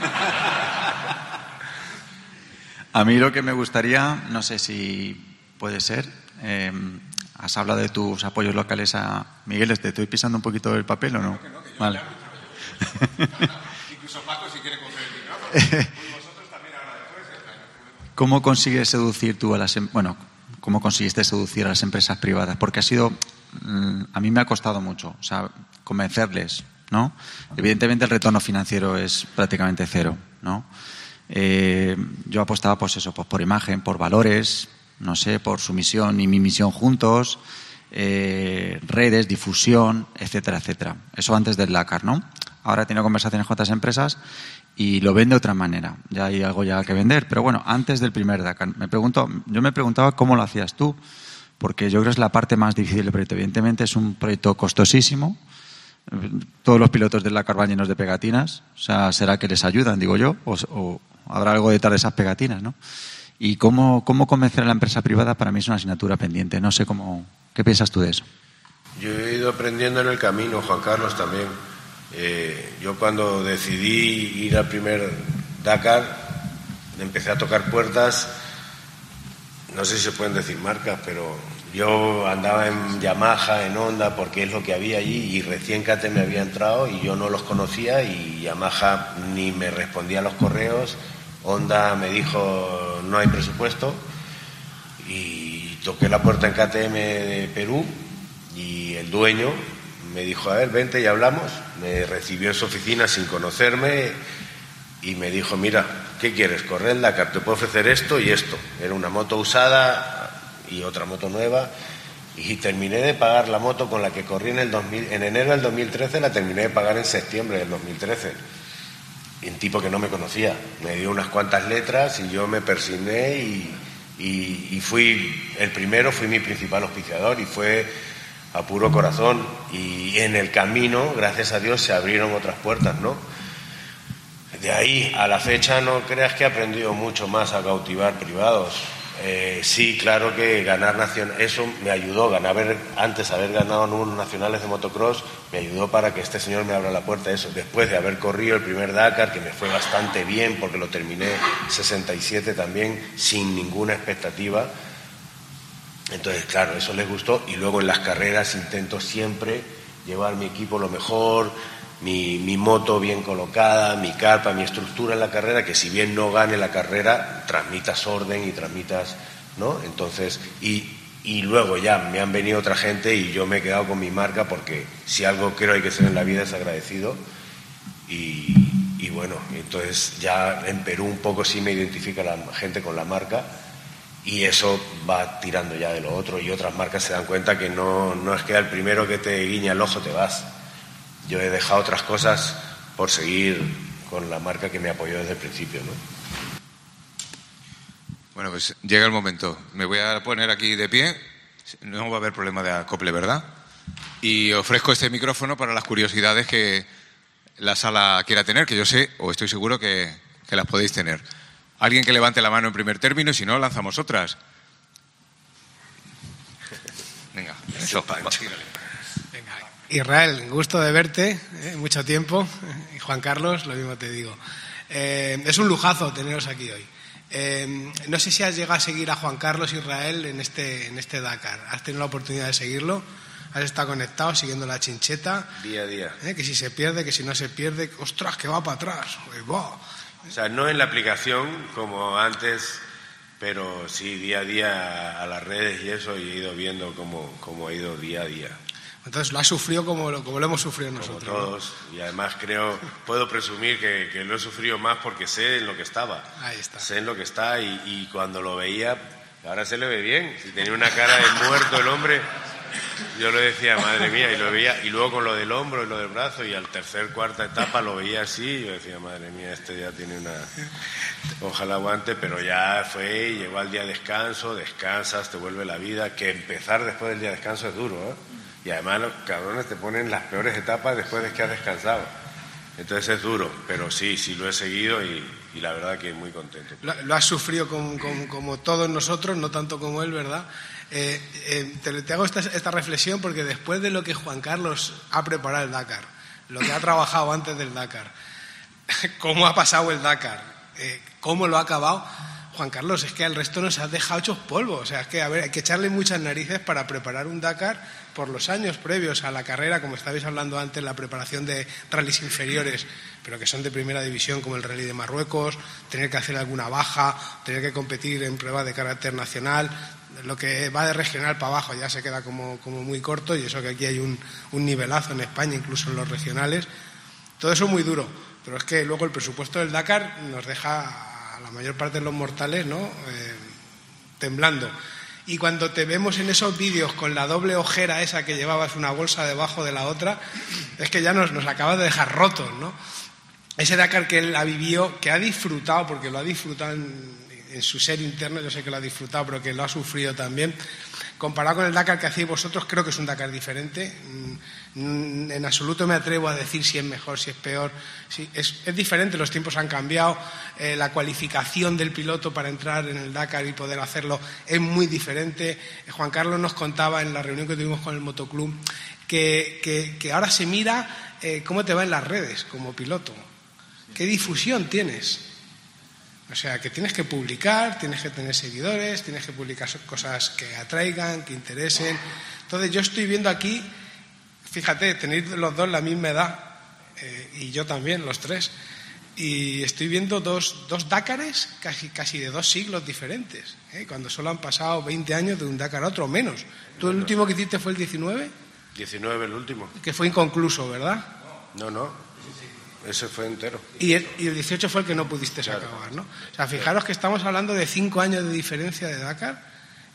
S3: A mí lo que me gustaría, no sé si puede ser, eh, has hablado de tus apoyos locales a Miguel, ¿te estoy pisando un poquito el papel o no?
S1: Creo que no, que yo
S3: vale.
S1: Incluso Paco, si quiere coger el micrófono. Vosotros también ahora después. ¿eh?
S3: ¿Cómo consigues seducir tú a las, bueno, cómo conseguiste seducir a las empresas privadas? Porque ha sido, a mí me ha costado mucho, o sea, convencerles, ¿no? Evidentemente el retorno financiero es prácticamente cero, ¿no? Eh, yo apostaba, pues eso, pues por imagen, por valores, no sé, por su misión y mi misión juntos, eh, redes, difusión, etcétera, etcétera. Eso antes del Dakar, ¿no? Ahora he tenido conversaciones con otras empresas y lo ven de otra manera. Ya hay algo ya que vender. Pero bueno, antes del primer Dakar, me pregunto, yo me preguntaba cómo lo hacías tú, porque yo creo que es la parte más difícil del proyecto. Evidentemente es un proyecto costosísimo. Todos los pilotos del Dakar van llenos de pegatinas. O sea, será que les ayudan, digo yo, o, o habrá algo detrás de esas pegatinas, ¿no? Y cómo, cómo convencer a la empresa privada para mí es una asignatura pendiente. No sé cómo, ¿qué piensas tú de eso?
S2: Yo he ido aprendiendo en el camino, Juan Carlos también. Eh, yo cuando decidí ir al primer Dakar, empecé a tocar puertas, no sé si se pueden decir marcas, pero yo andaba en Yamaha, en Honda, porque es lo que había allí, y recién K T M había entrado y yo no los conocía, y Yamaha ni me respondía a los correos, Honda me dijo no hay presupuesto, y toqué la puerta en K T M de Perú y el dueño me dijo, a ver, vente y hablamos. Me recibió en su oficina sin conocerme y me dijo, mira, ¿qué quieres? Correr el Dakar, te puedo ofrecer esto y esto. Era una moto usada y otra moto nueva. Y terminé de pagar la moto con la que corrí en el dos mil, en enero del dos mil trece, la terminé de pagar en septiembre del dos mil trece. Y un tipo que no me conocía, me dio unas cuantas letras y yo me persigné y, y, y fui el primero, fui mi principal auspiciador y fue a puro corazón. Y en el camino, gracias a Dios, se abrieron otras puertas, ¿no? De ahí a la fecha no creas que he aprendido mucho más a cautivar privados. Eh, sí, claro que ganar nacional, eso me ayudó, ganar, haber, antes haber ganado unos nacionales de motocross, me ayudó para que este señor me abra la puerta. Eso, después de haber corrido el primer Dakar, que me fue bastante bien porque lo terminé sesenta y siete también, sin ninguna expectativa. Entonces, claro, eso les gustó. Y luego en las carreras intento siempre llevar mi equipo lo mejor, mi, mi moto bien colocada, mi carpa, mi estructura en la carrera, que si bien no gane la carrera, transmitas orden y transmitas, ¿no? Entonces, y, y luego ya me han venido otra gente y yo me he quedado con mi marca, porque si algo creo hay que ser en la vida es agradecido. Y, y bueno, entonces ya en Perú un poco sí me identifica la gente con la marca, y eso va tirando ya de lo otro, y otras marcas se dan cuenta que no, no es que al primero que te guiña el ojo te vas. Yo he dejado otras cosas por seguir con la marca que me apoyó desde el principio, ¿no?
S1: Bueno, pues llega el momento. Me voy a poner aquí de pie. No va a haber problema de acople, ¿verdad? Y ofrezco este micrófono para las curiosidades que la sala quiera tener, que yo sé, o estoy seguro que, que las podéis tener. Alguien que levante la mano en primer término, y si no, lanzamos otras. Venga, eso.
S4: Israel, gusto de verte, ¿eh? Mucho tiempo. Y Juan Carlos, lo mismo te digo. Eh, es un lujazo teneros aquí hoy. Eh, no sé si has llegado a seguir a Juan Carlos Israel en este, en este Dakar. ¿Has tenido la oportunidad de seguirlo? ¿Has estado conectado, siguiendo la chincheta?
S2: Día a día.
S4: ¿Eh? Que si se pierde, que si no se pierde. ¡Ostras, que va para atrás! Pues, ¡wow!
S2: O sea, no en la aplicación como antes, pero sí día a día a las redes y eso, y he ido viendo cómo, cómo ha ido día a día.
S4: Entonces lo has sufrido como lo, como lo hemos sufrido nosotros.
S2: Como todos, ¿no? Y además creo, puedo presumir que, que lo he sufrido más porque sé en lo que estaba.
S4: Ahí está.
S2: Sé en lo que está y, y cuando lo veía, ahora se le ve bien. Si tenía una cara de muerto el hombre, yo lo decía, madre mía, y lo veía, y luego con lo del hombro y lo del brazo, y al tercer, cuarta etapa lo veía así, y yo decía, madre mía, este ya tiene una... Ojalá aguante, pero ya fue, llegó al día de descanso, descansas, te vuelve la vida, que empezar después del día de descanso es duro, ¿eh? Y además los cabrones te ponen las peores etapas después de que has descansado. Entonces es duro, pero sí, sí lo he seguido y, y la verdad que muy contento.
S4: Lo, lo has sufrido como, como, como todos nosotros, no tanto como él, ¿verdad? Eh, eh, te, te hago esta, esta reflexión porque después de lo que Juan Carlos ha preparado el Dakar, lo que ha trabajado antes del Dakar, cómo ha pasado el Dakar, eh, cómo lo ha acabado, Juan Carlos, es que al resto nos has dejado hechos polvo. O sea, es que a ver, hay que echarle muchas narices para preparar un Dakar por los años previos a la carrera, como estabais hablando antes, la preparación de rallies inferiores, pero que son de primera división, como el Rally de Marruecos, tener que hacer alguna baja, tener que competir en pruebas de carácter nacional. Lo que va de regional para abajo ya se queda como, como muy corto, y eso que aquí hay un, un nivelazo en España, incluso en los regionales. Todo eso muy duro, pero es que luego el presupuesto del Dakar nos deja a la mayor parte de los mortales, ¿no? Eh, temblando. Y cuando te vemos en esos vídeos con la doble ojera esa que llevabas una bolsa debajo de la otra, es que ya nos, nos acabas de dejar rotos, ¿no? Ese Dakar que él ha vivido, que ha disfrutado, porque lo ha disfrutado en, en su ser interno, yo sé que lo ha disfrutado, pero que lo ha sufrido también. Comparado con el Dakar que hacéis vosotros, creo que es un Dakar diferente. En absoluto me atrevo a decir si es mejor, si es peor. Sí, es, es diferente, los tiempos han cambiado. Eh, la cualificación del piloto para entrar en el Dakar y poder hacerlo es muy diferente. Eh, Juan Carlos nos contaba en la reunión que tuvimos con el motoclub que, que, que ahora se mira eh, cómo te va en las redes como piloto. ¿Qué difusión tienes? O sea, que tienes que publicar, tienes que tener seguidores, tienes que publicar cosas que atraigan, que interesen. Entonces yo estoy viendo aquí, fíjate, tenéis los dos la misma edad, eh, y yo también, los tres, y estoy viendo dos, dos Dakares casi, casi de dos siglos diferentes, ¿eh? Cuando solo han pasado veinte años de un Dakar a otro, menos. ¿Tú el último que hiciste fue el diecinueve?
S2: diecinueve el último. Que
S4: fue inconcluso, ¿verdad?
S2: No, no. Ese fue entero.
S4: Y el, y el dieciocho fue el que no pudiste claro. acabar, ¿no? O sea, fijaros que estamos hablando de cinco años de diferencia de Dakar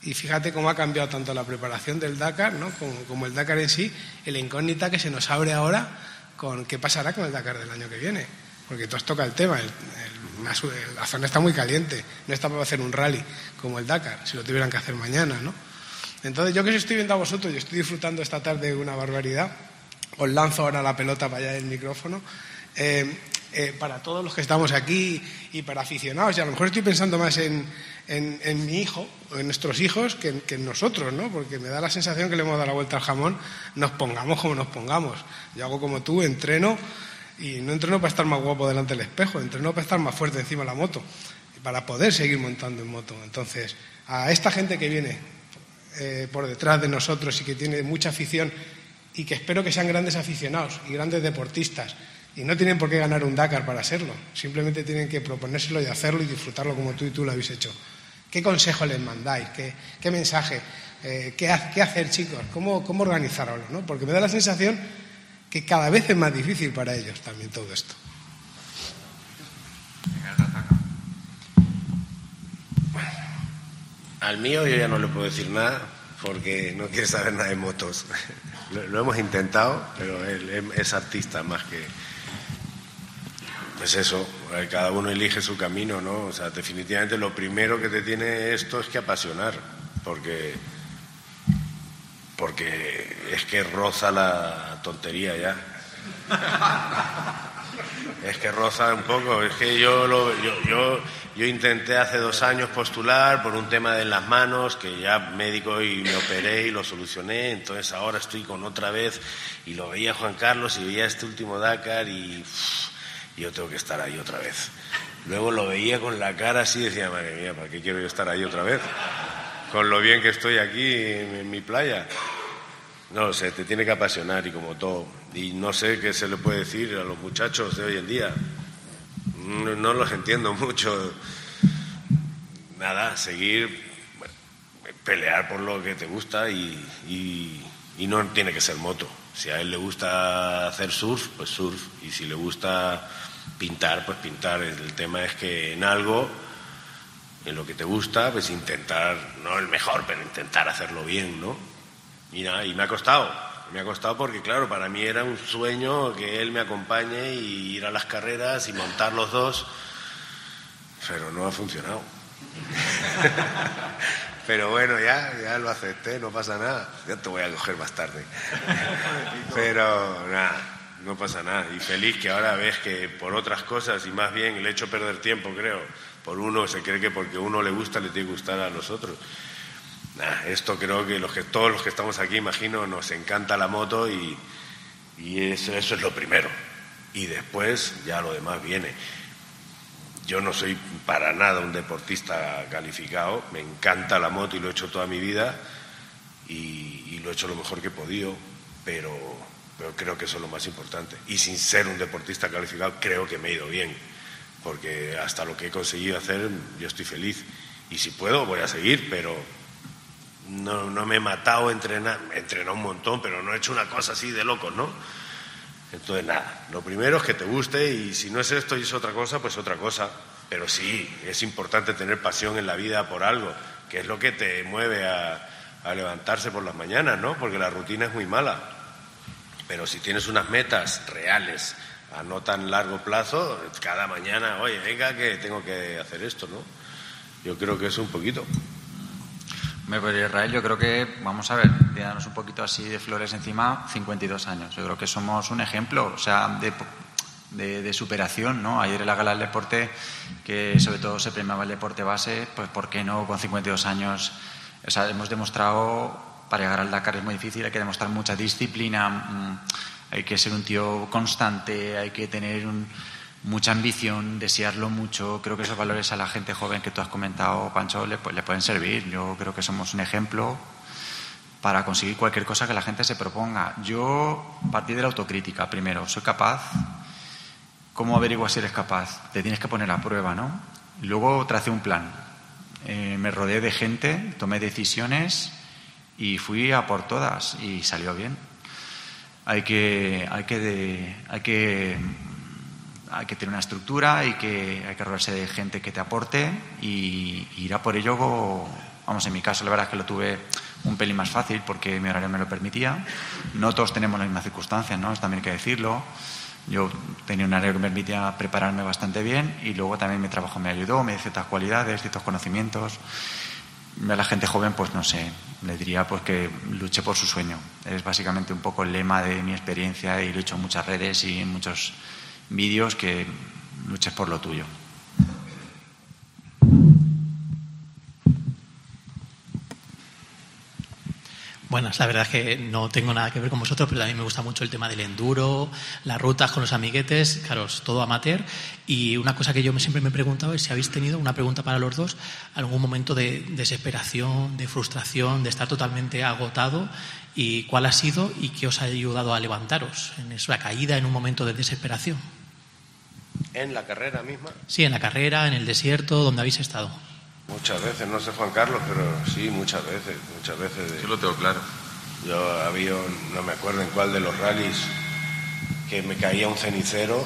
S4: Y fíjate cómo ha cambiado tanto la preparación del Dakar, ¿no? como, como el Dakar en sí, y la incógnita que se nos abre ahora con qué pasará con el Dakar del año que viene. Porque tú has tocado el tema, el, el, la, la zona está muy caliente, no está para hacer un rally como el Dakar, si lo tuvieran que hacer mañana, ¿no? Entonces yo que os estoy viendo a vosotros y estoy disfrutando esta tarde de una barbaridad, os lanzo ahora la pelota para allá del micrófono. Eh, eh, para todos los que estamos aquí y para aficionados, y a lo mejor estoy pensando más en, en, en mi hijo o en nuestros hijos que, que en nosotros, ¿no? Porque me da la sensación que le hemos dado la vuelta al jamón, nos pongamos como nos pongamos. Yo hago como tú, entreno, y no entreno para estar más guapo delante del espejo, entreno para estar más fuerte encima de la moto, para poder seguir montando en moto. Entonces, a esta gente que viene eh, por detrás de nosotros y que tiene mucha afición y que espero que sean grandes aficionados y grandes deportistas, y no tienen por qué ganar un Dakar para serlo, simplemente tienen que proponérselo y hacerlo y disfrutarlo como tú y tú lo habéis hecho. ¿Qué consejo les mandáis? ¿Qué, qué mensaje? Eh, ¿qué, ¿Qué hacer, chicos? ¿Cómo, cómo organizarlo, ¿no? Porque me da la sensación que cada vez es más difícil para ellos también todo esto.
S2: Al mío yo ya no le puedo decir nada porque no quiere saber nada de motos. Lo, lo hemos intentado, pero él es artista más que... Pues eso, cada uno elige su camino, ¿no? O sea, definitivamente lo primero que te tiene esto es que apasionar, porque porque es que roza la tontería ya. Es que roza un poco, es que yo lo, yo, yo yo intenté hace dos años postular por un tema de las manos, que ya médico y me operé y lo solucioné, entonces ahora estoy con otra vez, y lo veía Juan Carlos y veía este último Dakar y uff, yo tengo que estar ahí otra vez. Luego lo veía con la cara así y decía, madre mía, ¿para qué quiero yo estar ahí otra vez? Con lo bien que estoy aquí en, en mi playa. No lo sé, te tiene que apasionar y como todo. Y no sé qué se le puede decir a los muchachos de hoy en día. No, no los entiendo mucho. Nada, seguir, bueno, pelear por lo que te gusta y, y, y no tiene que ser moto. Si a él le gusta hacer surf, pues surf. Y si le gusta pintar, pues pintar. El tema es que en algo, en lo que te gusta, pues intentar, no el mejor, pero intentar hacerlo bien, ¿no? Y nada, y me ha costado. Me ha costado porque, claro, para mí era un sueño que él me acompañe y ir a las carreras y montar los dos, pero no ha funcionado. Pero bueno, ya, ya lo acepté, no pasa nada. Ya te voy a coger más tarde. Pero nada, no pasa nada. Y feliz que ahora ves que por otras cosas, y más bien le he hecho perder tiempo, creo. Por uno, se cree que porque uno le gusta, le tiene que gustar a los otros. Nah, esto creo que, los que todos los que estamos aquí, imagino, nos encanta la moto y, y eso, eso es lo primero. Y después ya lo demás viene. Yo no soy para nada un deportista calificado, me encanta la moto y lo he hecho toda mi vida y, y lo he hecho lo mejor que he podido, pero, pero creo que eso es lo más importante. Y sin ser un deportista calificado creo que me he ido bien, porque hasta lo que he conseguido hacer yo estoy feliz. Y si puedo voy a seguir, pero no, no me he matado, entrenar, he entrenado un montón, pero no he hecho una cosa así de locos, ¿no? Entonces, nada, lo primero es que te guste y si no es esto y es otra cosa, pues otra cosa. Pero sí, es importante tener pasión en la vida por algo, que es lo que te mueve a, a levantarse por las mañanas, ¿no? Porque la rutina es muy mala. Pero si tienes unas metas reales a no tan largo plazo, cada mañana, oye, venga que tengo que hacer esto, ¿no? Yo creo que es un poquito.
S3: Me pues Israel, yo creo que, vamos a ver, tirarnos un poquito así de flores encima, cincuenta y dos años. Yo creo que somos un ejemplo, o sea, de, de, de superación, ¿no? Ayer en la gala del deporte, que sobre todo se premiaba el deporte base, pues ¿por qué no con cincuenta y dos años? O sea, hemos demostrado, para llegar al Dakar es muy difícil, hay que demostrar mucha disciplina, hay que ser un tío constante, hay que tener un... mucha ambición, desearlo mucho. Creo que esos valores a la gente joven que tú has comentado, Pancho, le, pues, le pueden servir. Yo creo que somos un ejemplo para conseguir cualquier cosa que la gente se proponga. Yo partí de la autocrítica primero. ¿Soy capaz? ¿Cómo averiguas si eres capaz? Te tienes que poner a prueba, ¿no? Y luego tracé un plan. Eh, me rodeé de gente, tomé decisiones y fui a por todas y salió bien. Hay que... Hay que, de, hay que Hay que tener una estructura, hay que, hay que rodearse de gente que te aporte y ir a por ello Vamos, en mi caso la verdad es que lo tuve un pelín más fácil porque mi horario me lo permitía. No todos tenemos las mismas circunstancias, ¿no? También hay que decirlo. Yo tenía un horario que me permitía prepararme bastante bien y luego también mi trabajo me ayudó, me dio ciertas cualidades, ciertos conocimientos. A la gente joven, pues no sé, le diría pues que luche por su sueño. Es básicamente un poco el lema de mi experiencia y lo he hecho en muchas redes y en muchos vídeos, que luches por lo tuyo.
S5: Buenas, la verdad es que no tengo nada que ver con vosotros, pero a mí me gusta mucho el tema del enduro, las rutas con los amiguetes, claro, es todo amateur. Y una cosa que yo siempre me he preguntado es si habéis tenido, una pregunta para los dos, algún momento de desesperación, de frustración, de estar totalmente agotado, y cuál ha sido y qué os ha ayudado a levantaros en esa caída, en un momento de desesperación.
S2: ¿En la carrera misma?
S5: Sí, en la carrera, en el desierto, donde habéis estado.
S2: Muchas veces, no sé Juan Carlos, pero sí, muchas veces, muchas veces. De...
S1: Yo lo tengo claro.
S2: Yo había, no me acuerdo en cuál de los rallies, que me caía un cenicero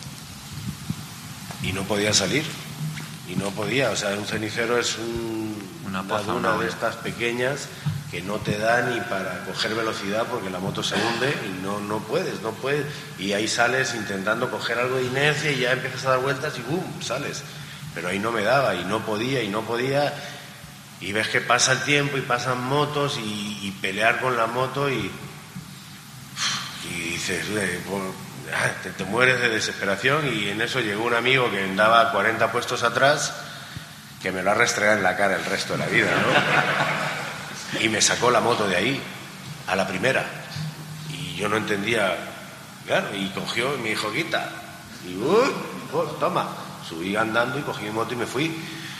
S2: y no podía salir. Y no podía, o sea, un cenicero es un,
S3: una,
S2: una duna de estas pequeñas que no te da ni para coger velocidad porque la moto se hunde y no, no puedes, no puedes. Y ahí sales intentando coger algo de inercia y ya empiezas a dar vueltas y ¡bum!, sales. Pero ahí no me daba y no podía y no podía, y ves que pasa el tiempo y pasan motos y, y pelear con la moto y, y dices, te, te mueres de desesperación. Y en eso llegó un amigo que andaba cuarenta puestos atrás, que me lo ha restregado en la cara el resto de la vida, ¿no? Y me sacó la moto de ahí, a la primera, y yo no entendía, claro, y cogió y me dijo, quita, y uy, pues, toma. Subí andando y cogí mi moto y me fui.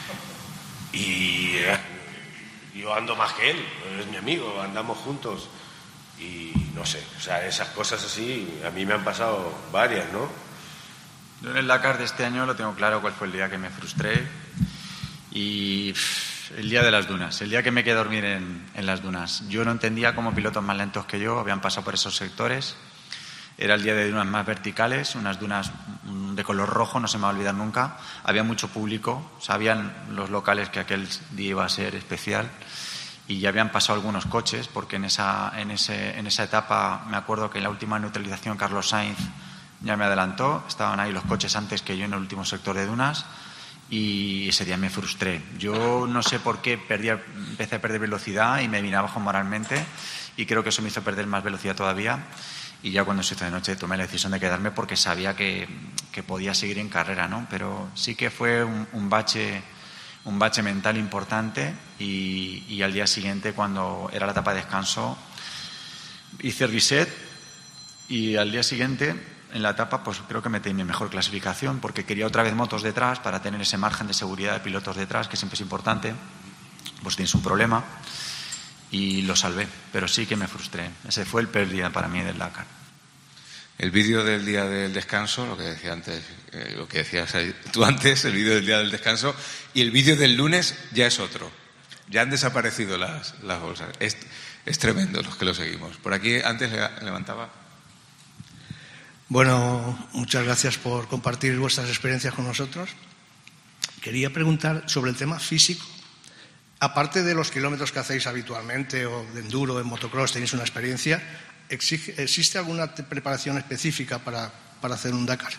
S2: Y eh, yo ando más que él, es mi amigo, andamos juntos. Y no sé, o sea, esas cosas así, a mí me han pasado varias, ¿no?
S3: Yo en el Dakar de este año lo tengo claro cuál fue el día que me frustré. Y pff, el día de las dunas, el día que me quedé a dormir en, en las dunas. Yo no entendía cómo pilotos más lentos que yo habían pasado por esos sectores. Era el día de dunas más verticales, unas dunas de color rojo, no se me va a olvidar nunca. Había mucho público, sabían los locales que aquel día iba a ser especial y ya habían pasado algunos coches, porque en esa, en ese, en esa etapa me acuerdo que en la última neutralización Carlos Sainz ya me adelantó, estaban ahí los coches antes que yo en el último sector de dunas y ese día me frustré. Yo no sé por qué perdía, empecé a perder velocidad y me vine abajo moralmente y creo que eso me hizo perder más velocidad todavía. Y ya cuando se hizo de noche tomé la decisión de quedarme porque sabía que, que podía seguir en carrera, ¿no? Pero sí que fue un, un bache un bache mental importante y, y al día siguiente, cuando era la etapa de descanso, hice reset y al día siguiente, en la etapa, pues creo que metí mi mejor clasificación porque quería otra vez motos detrás para tener ese margen de seguridad de pilotos detrás, que siempre es importante, pues tienes un problema. Y lo salvé, pero sí que me frustré. Ese fue el peor día para mí del Dakar.
S1: El vídeo del día del descanso, lo que decía antes, eh, lo que decías tú antes, el vídeo del día del descanso, y el vídeo del lunes ya es otro. Ya han desaparecido las, las bolsas. Es, es tremendo los que lo seguimos. Por aquí antes levantaba.
S6: Bueno, muchas gracias por compartir vuestras experiencias con nosotros. Quería preguntar sobre el tema físico. Aparte de los kilómetros que hacéis habitualmente, o de enduro, en motocross, tenéis una experiencia, ¿exige, ¿existe alguna preparación específica para, para hacer un Dakar?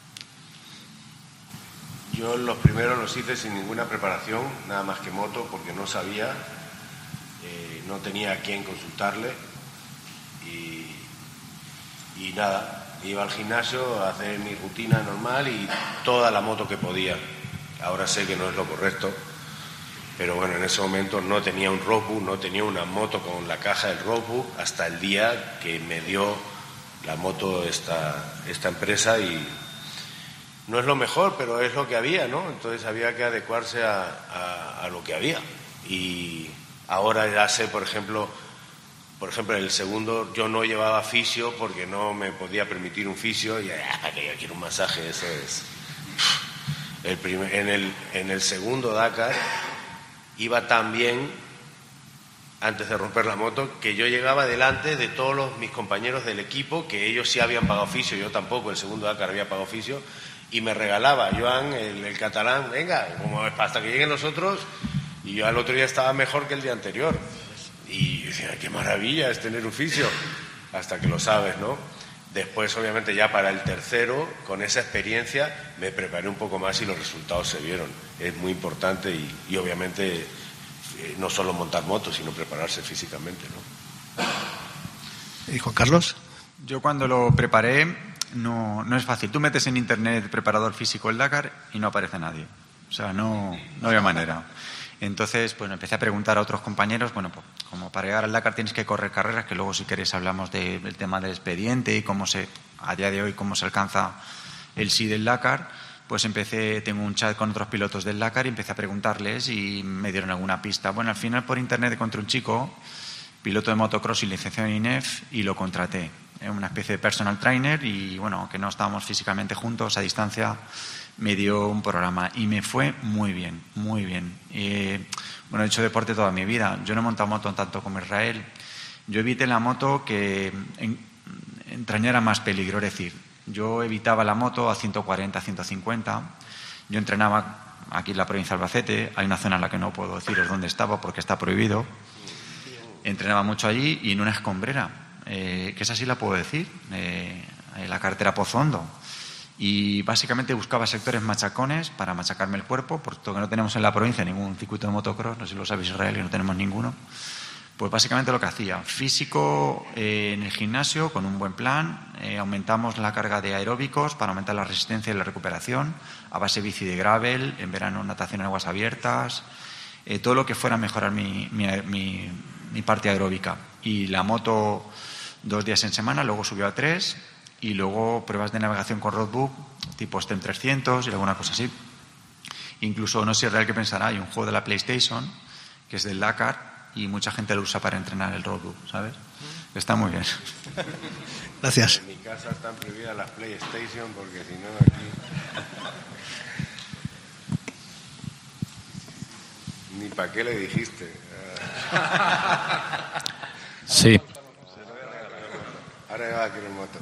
S2: Yo los primeros los hice sin ninguna preparación, nada más que moto, porque no sabía, eh, no tenía a quién consultarle y, y nada, iba al gimnasio a hacer mi rutina normal y toda la moto que podía. Ahora sé que no es lo correcto. Pero bueno, en ese momento no tenía un roadbook, no tenía una moto con la caja del roadbook, hasta el día que me dio la moto esta, esta empresa, y no es lo mejor, pero es lo que había, ¿no? Entonces había que adecuarse a, a, a lo que había. Y ahora ya sé, por ejemplo, por ejemplo, el segundo yo no llevaba fisio porque no me podía permitir un fisio, y ah, que yo quiero un masaje, eso es. El primer, en, el, en el segundo Dakar iba tan bien, antes de romper la moto, que yo llegaba delante de todos los, mis compañeros del equipo, que ellos sí habían pagado fisio, yo tampoco, el segundo Dakar había pagado fisio, y me regalaba Joan, el, el catalán, venga, como hasta que lleguen los otros, Y yo al otro día estaba mejor que el día anterior. Y decía, qué maravilla es tener un fisio, hasta que lo sabes, ¿no? Después, obviamente, ya para el tercero, con esa experiencia, me preparé un poco más y los resultados se vieron. Es muy importante y, y obviamente, eh, no solo montar motos, sino prepararse físicamente, ¿no?
S6: ¿Y Juan Carlos?
S3: Yo cuando lo preparé, no, no es fácil. Tú metes en internet preparador físico el Dakar y no aparece nadie. O sea, no, no había manera. Entonces, pues empecé a preguntar a otros compañeros, bueno, pues como para llegar al Dakar tienes que correr carreras, que luego si queréis hablamos de, del tema del expediente y cómo se, a día de hoy, cómo se alcanza el sí del Dakar. Pues empecé, tengo un chat con otros pilotos del Dakar y empecé a preguntarles y me dieron alguna pista. Bueno, al final por internet encontré un chico, piloto de motocross y licenciado en I N E F, y lo contraté. Es una especie de personal trainer y, bueno, aunque no estábamos físicamente juntos, a distancia, me dio un programa y me fue muy bien, muy bien. Eh, bueno, he hecho deporte toda mi vida. Yo no he montado moto tanto como Israel. Yo evité la moto que en, entrañara más peligro. Es decir, yo evitaba la moto a ciento cuarenta, ciento cincuenta. Yo entrenaba aquí en la provincia de Albacete. Hay una zona en la que no puedo deciros dónde estaba porque está prohibido. Entrenaba mucho allí y en una escombrera, eh, que esa sí la puedo decir, eh, en la carretera Pozondo. Y básicamente buscaba sectores machacones para machacarme el cuerpo, puesto que no tenemos en la provincia ningún circuito de motocross, no sé si lo sabéis, Israel, y no tenemos ninguno. Pues básicamente lo que hacía, físico eh, en el gimnasio con un buen plan, eh, aumentamos la carga de aeróbicos para aumentar la resistencia y la recuperación, a base bici de gravel, en verano natación en aguas abiertas, eh, todo lo que fuera a mejorar mi, mi, mi, mi parte aeróbica. Y la moto dos días en semana, luego subió a tres. Y luego pruebas de navegación con roadbook, tipo STEM trescientos y alguna cosa así. Incluso, no sé si es real que pensará, hay un juego de la PlayStation, que es del Dakar, y mucha gente lo usa para entrenar el roadbook, ¿sabes? Está muy bien.
S6: Gracias.
S2: En mi casa están prohibidas las PlayStation porque si no aquí... Ni para qué le dijiste.
S7: Sí.
S2: Ahora va a querer moto.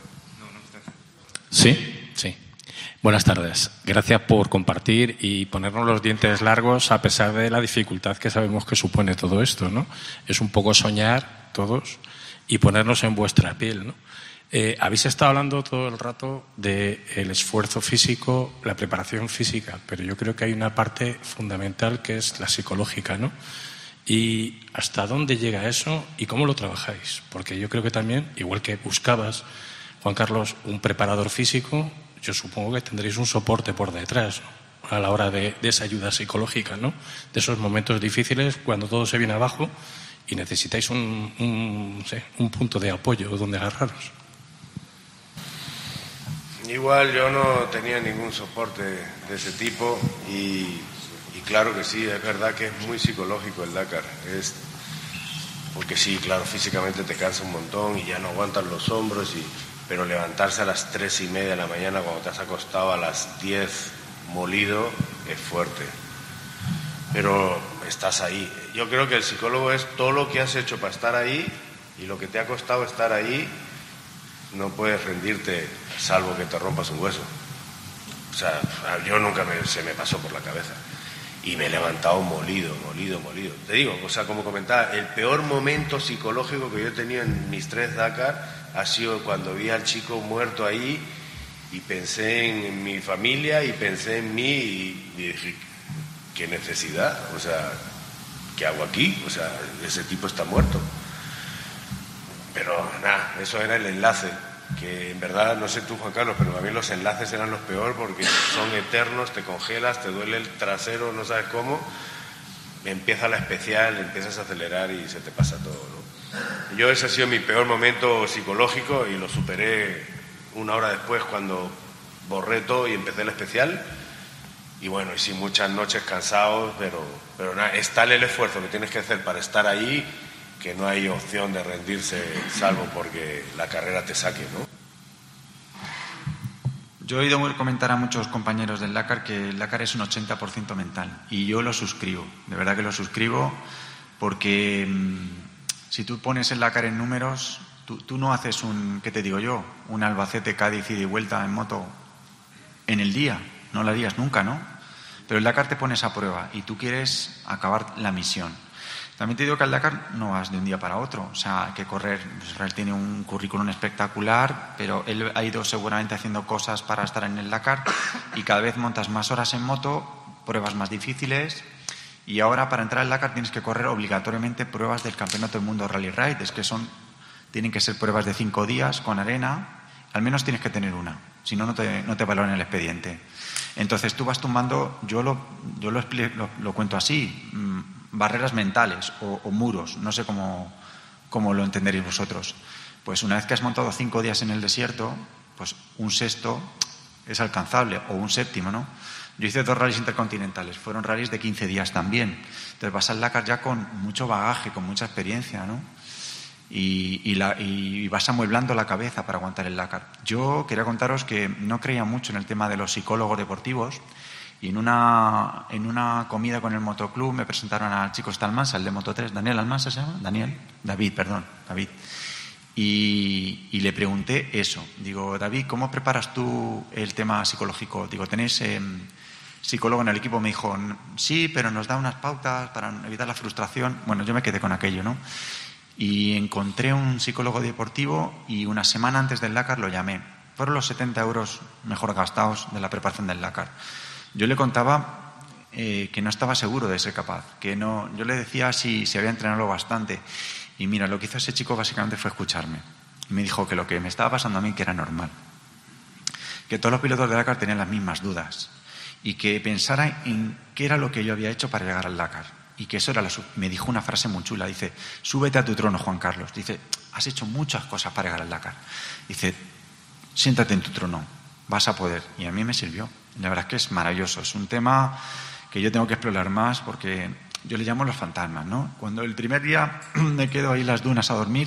S7: Sí, sí. Buenas tardes. Gracias por compartir y ponernos los dientes largos a pesar de la dificultad que sabemos que supone todo esto, ¿no? Es un poco soñar todos y ponernos en vuestra piel, ¿no? Eh, habéis estado hablando todo el rato del esfuerzo físico, la preparación física, pero yo creo que hay una parte fundamental que es la psicológica, ¿no? ¿Y hasta dónde llega eso y cómo lo trabajáis? Porque yo creo que también, igual que buscabas, Juan Carlos, un preparador físico, yo supongo que tendréis un soporte por detrás, ¿no? A la hora de, de esa ayuda psicológica, ¿no? De esos momentos difíciles cuando todo se viene abajo y necesitáis un, un, no sé, un punto de apoyo donde agarraros.
S2: Igual yo no tenía ningún soporte de ese tipo y, y claro que sí, es verdad que es muy psicológico el Dakar. Es, porque sí, claro, físicamente te cansa un montón y ya no aguantas los hombros y... Pero levantarse a las tres y media de la mañana cuando te has acostado a las diez molido es fuerte. Pero estás ahí. Yo creo que el psicólogo es todo lo que has hecho para estar ahí y lo que te ha costado estar ahí, no puedes rendirte salvo que te rompas un hueso. O sea, yo nunca me, se me pasó por la cabeza. Y me he levantado molido, molido, molido. Te digo, o sea, como comentaba, el peor momento psicológico que yo he tenido en mis tres Dakar ha sido cuando vi al chico muerto ahí y pensé en, en mi familia y pensé en mí y, y dije, ¿qué necesidad? O sea, ¿qué hago aquí? O sea, ese tipo está muerto. Pero nada, eso era el enlace, que en verdad, no sé tú, Juan Carlos, pero para mí los enlaces eran los peores porque son eternos, te congelas, te duele el trasero, no sabes cómo, empieza la especial, empiezas a acelerar y se te pasa todo, ¿no? Yo ese ha sido mi peor momento psicológico y lo superé una hora después cuando borré todo y empecé la especial. Y bueno, y sí, muchas noches cansados, pero, pero nada, es tal el esfuerzo que tienes que hacer para estar ahí que no hay opción de rendirse salvo porque la carrera te saque, ¿no?
S3: Yo he oído comentar a muchos compañeros del Dakar que el Dakar es un ochenta por ciento mental y yo lo suscribo, de verdad que lo suscribo porque mmm, si tú pones el Dakar en números, tú, tú no haces un, ¿qué te digo yo? Un Albacete, Cádiz ida y vuelta en moto en el día, no lo harías nunca, ¿no? Pero el Dakar te pone esa prueba y tú quieres acabar la misión. También te digo que al Dakar no vas de un día para otro. O sea, hay que correr. Israel tiene un currículum espectacular, pero él ha ido seguramente haciendo cosas para estar en el Dakar y cada vez montas más horas en moto, pruebas más difíciles. Y ahora para entrar al Dakar tienes que correr obligatoriamente pruebas del Campeonato del Mundo Rally Ride. Es que son, tienen que ser pruebas de cinco días con arena. Al menos tienes que tener una. Si no, no te, no te valoran el expediente. Entonces tú vas tumbando, yo lo, yo lo, lo, lo cuento así, mmm, barreras mentales o, o muros, no sé cómo, cómo lo entenderéis vosotros. Pues una vez que has montado cinco días en el desierto, pues un sexto es alcanzable, o un séptimo, ¿no? Yo hice dos rallies intercontinentales, fueron rallies de quince días también. Entonces vas al Dakar ya con mucho bagaje, con mucha experiencia, ¿no? Y, y, la, y vas amueblando la cabeza para aguantar el Dakar. Yo quería contaros que no creía mucho en el tema de los psicólogos deportivos y en una, en una comida con el motoclub me presentaron al chico este Almansa, el de Moto tres, Daniel Almansa se llama, Daniel, David, perdón, David. Y, y le pregunté eso, digo, David, ¿cómo preparas tú el tema psicológico? Digo, ¿tenéis eh, psicólogo en el equipo? Me dijo, sí, pero nos da unas pautas para evitar la frustración. Bueno, yo me quedé con aquello, ¿no? Y encontré un psicólogo deportivo y una semana antes del Dakar lo llamé. Fueron los setenta euros mejor gastados de la preparación del Dakar. Yo le contaba eh, que no estaba seguro de ser capaz, que no, yo le decía si, si había entrenado bastante. Y mira, lo que hizo ese chico básicamente fue escucharme. Me dijo que lo que me estaba pasando a mí que era normal. Que todos los pilotos de Dakar tenían las mismas dudas. Y que pensara en qué era lo que yo había hecho para llegar al Dakar. Y que eso era la... Me dijo una frase muy chula. Dice, súbete a tu trono, Juan Carlos. Dice, has hecho muchas cosas para llegar al Dakar. Dice, siéntate en tu trono, vas a poder. Y a mí me sirvió. La verdad es que es maravilloso. Es un tema que yo tengo que explorar más porque yo le llamo los fantasmas, ¿no? Cuando el primer día me quedo ahí en las dunas a dormir,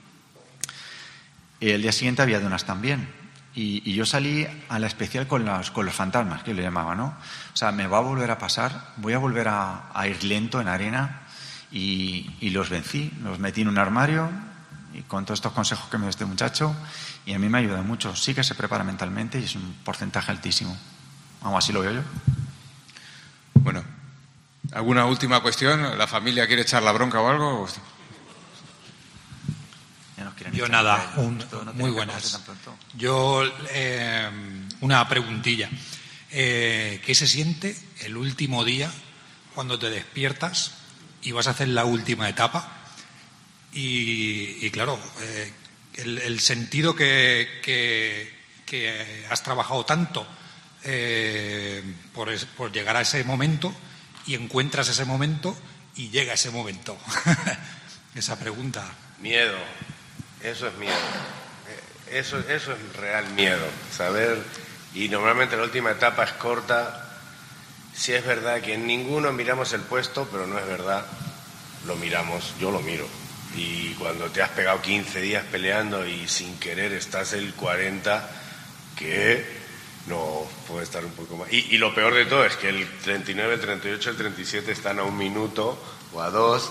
S3: el día siguiente había dunas también. Y, y yo salí a la especial con los, con los fantasmas, que yo le llamaba, ¿no? O sea, me va a volver a pasar, voy a volver a, a ir lento en arena y, y los vencí, los metí en un armario y con todos estos consejos que me dio este muchacho y a mí me ayuda mucho. Sí que se prepara mentalmente y es un porcentaje altísimo. Vamos, así lo veo yo.
S1: Bueno, ¿alguna última cuestión? ¿La familia quiere echar la bronca o algo?
S8: Yo nada, un, muy buenas. Yo, eh, una preguntilla. Eh, ¿Qué se siente el último día cuando te despiertas y vas a hacer la última etapa? Y, y claro, eh, el, el sentido que, que, que has trabajado tanto eh, por, es, por llegar a ese momento y encuentras ese momento y llega ese momento. Esa pregunta.
S2: Miedo. Eso es miedo, eso, eso es real miedo, saber, y normalmente la última etapa es corta, si es verdad que en ninguno miramos el puesto, pero no es verdad, lo miramos, yo lo miro, y cuando te has pegado quince días peleando y sin querer estás el cuarenta, que no puede estar un poco más, y, y lo peor de todo es que el treinta y nueve, el treinta y ocho, el treinta y siete están a un minuto o a dos.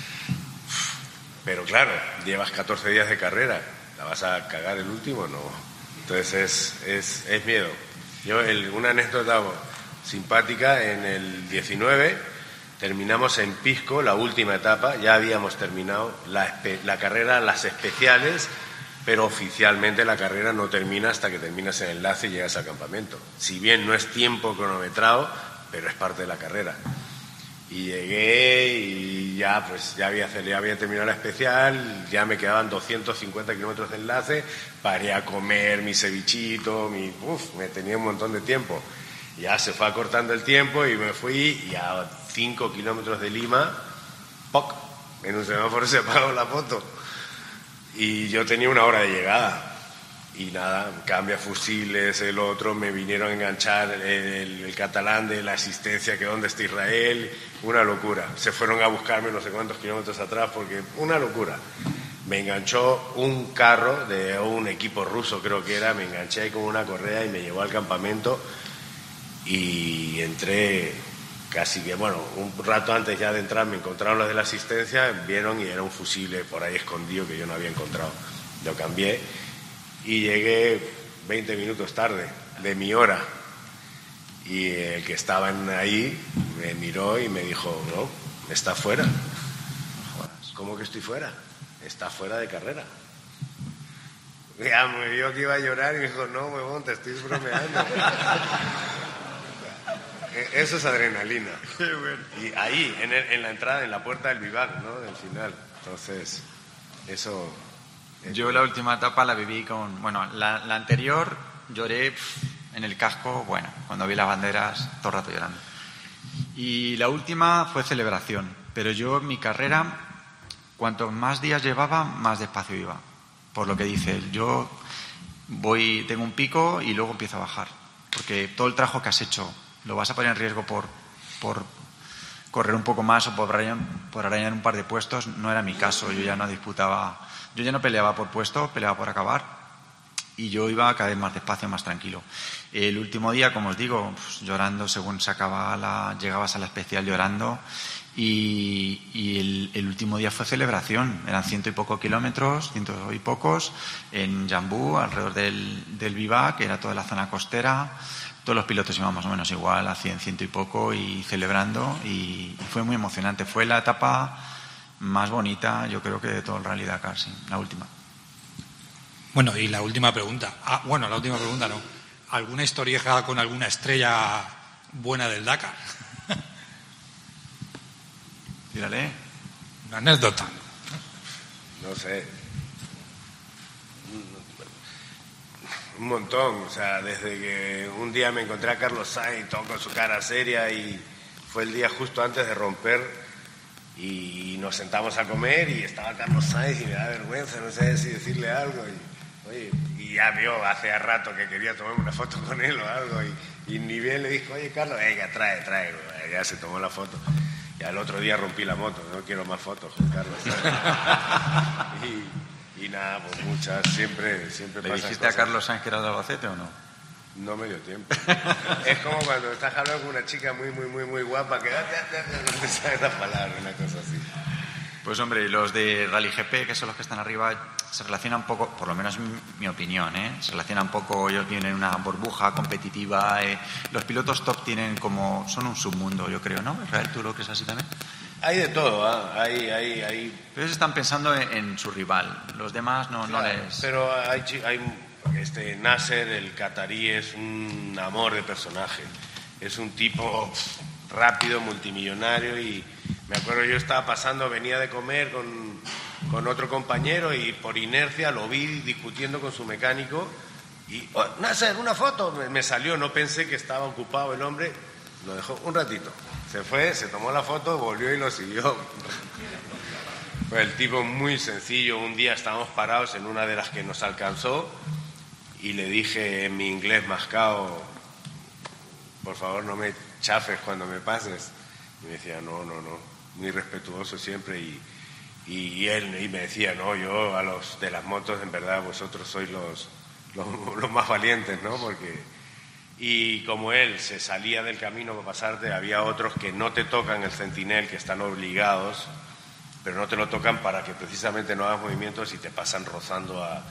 S2: Pero claro, llevas catorce días de carrera, ¿la vas a cagar el último? No. Entonces es, es, es miedo. Yo, el, una anécdota simpática, en el diecinueve terminamos en Pisco, la última etapa, ya habíamos terminado la, la carrera, las especiales, pero oficialmente la carrera no termina hasta que terminas el enlace y llegas al campamento. Si bien no es tiempo cronometrado, pero es parte de la carrera. Y llegué y ya pues ya había, ya había terminado la especial, ya me quedaban doscientos cincuenta kilómetros de enlace, paré a comer mi cevichito, mi, uf, me tenía un montón de tiempo. Ya se fue acortando el tiempo y me fui y a cinco kilómetros de Lima, ¡poc!, en un semáforo se apagó la foto. Y yo tenía una hora de llegada. Y nada, cambia fusiles, el otro, me vinieron a enganchar el, el, el catalán de la asistencia, que dónde está Israel, una locura. Se fueron a buscarme no sé cuántos kilómetros atrás porque una locura. Me enganchó un carro de un equipo ruso, creo que era, me enganché ahí con una correa y me llevó al campamento y entré casi que, bueno, un rato antes ya de entrar me encontraron los de la asistencia, vieron y era un fusible por ahí escondido que yo no había encontrado. Lo cambié. Y llegué veinte minutos tarde, de mi hora. Y el que estaba ahí me miró y me dijo, no, está fuera. ¿Cómo que estoy fuera? Está fuera de carrera. Ya me vio que iba a llorar y me dijo, no, huevón, te estoy bromeando. Eso es adrenalina. Y ahí, en, el, en la entrada, en la puerta del vivac, ¿no? Del final. Entonces, eso...
S3: Yo la última etapa la viví con... Bueno, la, la anterior lloré pff, en el casco, bueno, cuando vi las banderas, todo el rato llorando. Y la última fue celebración. Pero yo en mi carrera, cuanto más días llevaba, más despacio iba. Por lo que dice él, yo voy, tengo un pico y luego empiezo a bajar. Porque todo el trabajo que has hecho lo vas a poner en riesgo por, por correr un poco más o por arañar, por arañar un par de puestos. No era mi caso, yo ya no disputaba, yo ya no peleaba por puesto, peleaba por acabar y yo iba cada vez más despacio, más tranquilo. El último día, como os digo, pues, llorando según se acababa la, llegabas a la especial llorando y, y el, el último día fue celebración, eran ciento y pocos kilómetros, ciento y pocos en Jambú, alrededor del, del Vivac, que era toda la zona costera. Todos los pilotos iban más o menos igual, a cien, ciento y poco, y celebrando, y, y fue muy emocionante. Fue la etapa más bonita, yo creo que de todo el Rally Dakar, sí, la última.
S8: Bueno, y la última pregunta. Ah, bueno, la última pregunta no. ¿Alguna historieja con alguna estrella buena del Dakar?
S3: Tírale.
S8: Una anécdota.
S2: No sé. Un montón, o sea, desde que un día me encontré a Carlos Sainz, todo con su cara seria, y fue el día justo antes de romper y nos sentamos a comer y estaba Carlos Sainz y me da vergüenza, no sé si decirle algo y, oye, y ya vio hace rato que quería tomarme una foto con él o algo y, y ni bien le dijo, oye Carlos, venga, trae, trae, ya se tomó la foto. Y al otro día rompí la moto, no quiero más fotos con Carlos Sainz. y, Y nada, pues muchas, siempre, siempre
S3: ¿Le
S2: pasan
S3: dijiste
S2: cosas.
S3: a Carlos Sainz que era de Albacete o no?
S2: No me dio tiempo. Es como cuando estás hablando con una chica muy, muy, muy, muy guapa que no te sabes la palabra, una cosa así.
S3: Pues hombre, los de Rally G P, que son los que están arriba, se relacionan un poco, por lo menos mi, mi opinión, ¿eh? Se relacionan un poco, ellos viven en una burbuja competitiva. Eh. Los pilotos top tienen como, son un submundo, yo creo, ¿no? Israel, ¿tú lo crees así también?
S2: Hay de todo, ¿eh? hay, hay, hay...
S3: Pero ellos están pensando en, en su rival, los demás no,
S2: claro,
S3: no les...
S2: Pero hay, hay este, Nasser, el catarí, es un amor de personaje. Es un tipo rápido, multimillonario, y me acuerdo yo estaba pasando, venía de comer con, con otro compañero y por inercia lo vi discutiendo con su mecánico y, oh, Nasser, una foto, me, me salió, no pensé que estaba ocupado el hombre, lo dejó un ratito. Se fue, se tomó la foto, volvió y lo siguió. Fue el tipo muy sencillo. Un día estábamos parados en una de las que nos alcanzó y le dije en mi inglés mascado, por favor no me chafes cuando me pases. Y me decía, no, no, no, muy respetuoso siempre. Y, y él y me decía, no, yo a los de las motos, en verdad, vosotros sois los, los, los más valientes, ¿no? Porque... Y como él se salía del camino para pasarte, había otros que no te tocan el centinel, que están obligados, pero no te lo tocan para que precisamente no hagas movimientos y te pasan rozando a,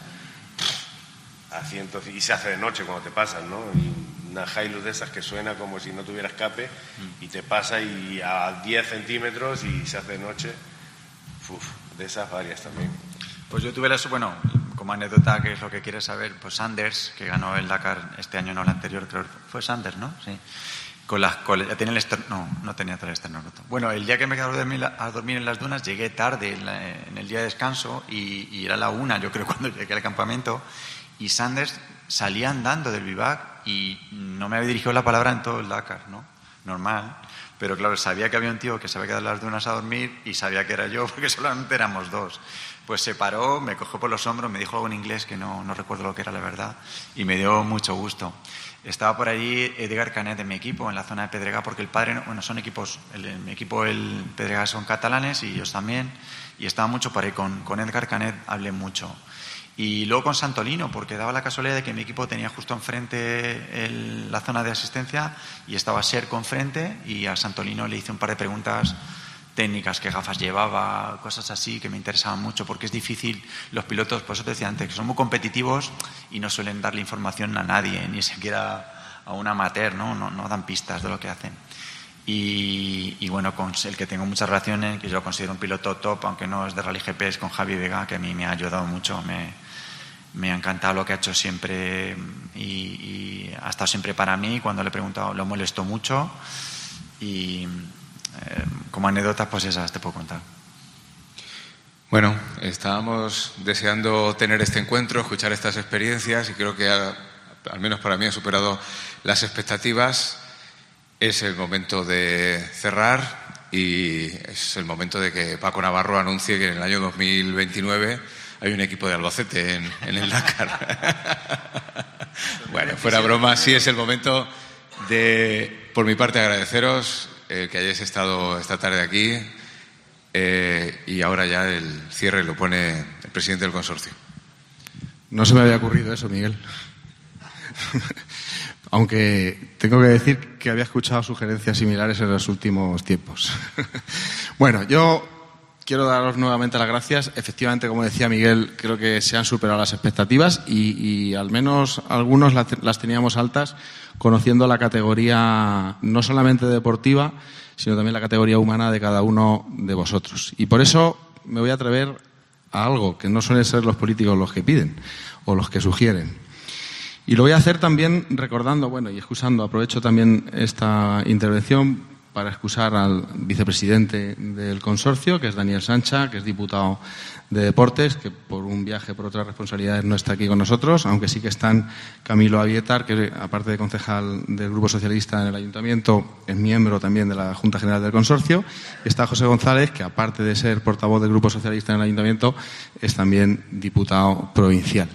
S2: a cientos, y se hace de noche cuando te pasan, ¿no? Y una Hilux de esas que suena como si no tuviera escape y te pasa y a diez centímetros y se hace de noche. Uf, de esas varias también.
S3: Pues yo tuve la bueno, como anécdota, que es lo que quieres saber, pues Sanders, que ganó el Dakar este año, no el anterior, creo que fue Sanders, ¿no? Sí. Con las con, ya tenía el esterno, no, no tenía todo el esterno roto. Bueno, el día que me quedé a dormir, a dormir en las dunas, llegué tarde en, la, en el día de descanso y, y era la una, yo creo, cuando llegué al campamento, y Sanders salía andando del vivac y no me había dirigido la palabra en todo el Dakar, ¿no? Normal. Pero claro, sabía que había un tío que se había quedado en las dunas a dormir y sabía que era yo, porque solamente éramos dos. Pues se paró, me cogió por los hombros, me dijo algo en inglés que no, no recuerdo lo que era, la verdad, y me dio mucho gusto. Estaba por allí Edgar Canet de mi equipo, en la zona de Pedregá, porque el padre, bueno, son equipos, el, el, mi equipo, el Pedregá, son catalanes y ellos también, y estaba mucho por ahí. Con, con Edgar Canet hablé mucho. Y luego con Santolino, porque daba la casualidad de que mi equipo tenía justo enfrente el, la zona de asistencia y estaba Serco enfrente, y a Santolino le hice un par de preguntas técnicas, qué gafas llevaba, cosas así que me interesaban mucho, porque es difícil, los pilotos, por eso te decía antes, que son muy competitivos y no suelen darle información a nadie, ni siquiera a un amateur, ¿no? No, no dan pistas de lo que hacen. Y, y bueno, con el que tengo muchas relaciones, que yo lo considero un piloto top, aunque no es de Rally G P, es con Javi Vega, que a mí me ha ayudado mucho, me, me ha encantado lo que ha hecho siempre y, y ha estado siempre para mí. Cuando le he preguntado lo molesto mucho y eh, como anécdotas, pues esas te puedo contar.
S1: Bueno, estábamos deseando tener este encuentro, escuchar estas experiencias y creo que ha, al menos para mí ha superado las expectativas. Es el momento de cerrar y es el momento de que Paco Navarro anuncie que en el año dos mil veintinueve hay un equipo de Albacete en, en el Dakar. Bueno, fuera broma, sí es el momento de, por mi parte, agradeceros eh, que hayáis estado esta tarde aquí eh, y ahora ya el cierre lo pone el presidente del consorcio.
S6: No se me había ocurrido eso, Miguel. Aunque tengo que decir que había escuchado sugerencias similares en los últimos tiempos. Bueno, yo quiero daros nuevamente las gracias. Efectivamente, como decía Miguel, creo que se han superado las expectativas y, y al menos algunos las, las teníamos altas, conociendo la categoría no solamente deportiva, sino también la categoría humana de cada uno de vosotros. Y por eso me voy a atrever a algo que no suelen ser los políticos los que piden o los que sugieren. Y lo voy a hacer también recordando, bueno, y excusando, aprovecho también esta intervención para excusar al vicepresidente del consorcio, que es Daniel Sancha, que es diputado de Deportes, que por un viaje, por otras responsabilidades, no está aquí con nosotros, aunque sí que están Camilo Avietar, que aparte de concejal del Grupo Socialista en el Ayuntamiento, es miembro también de la Junta General del Consorcio, y está José González, que aparte de ser portavoz del Grupo Socialista en el Ayuntamiento, es también diputado provincial.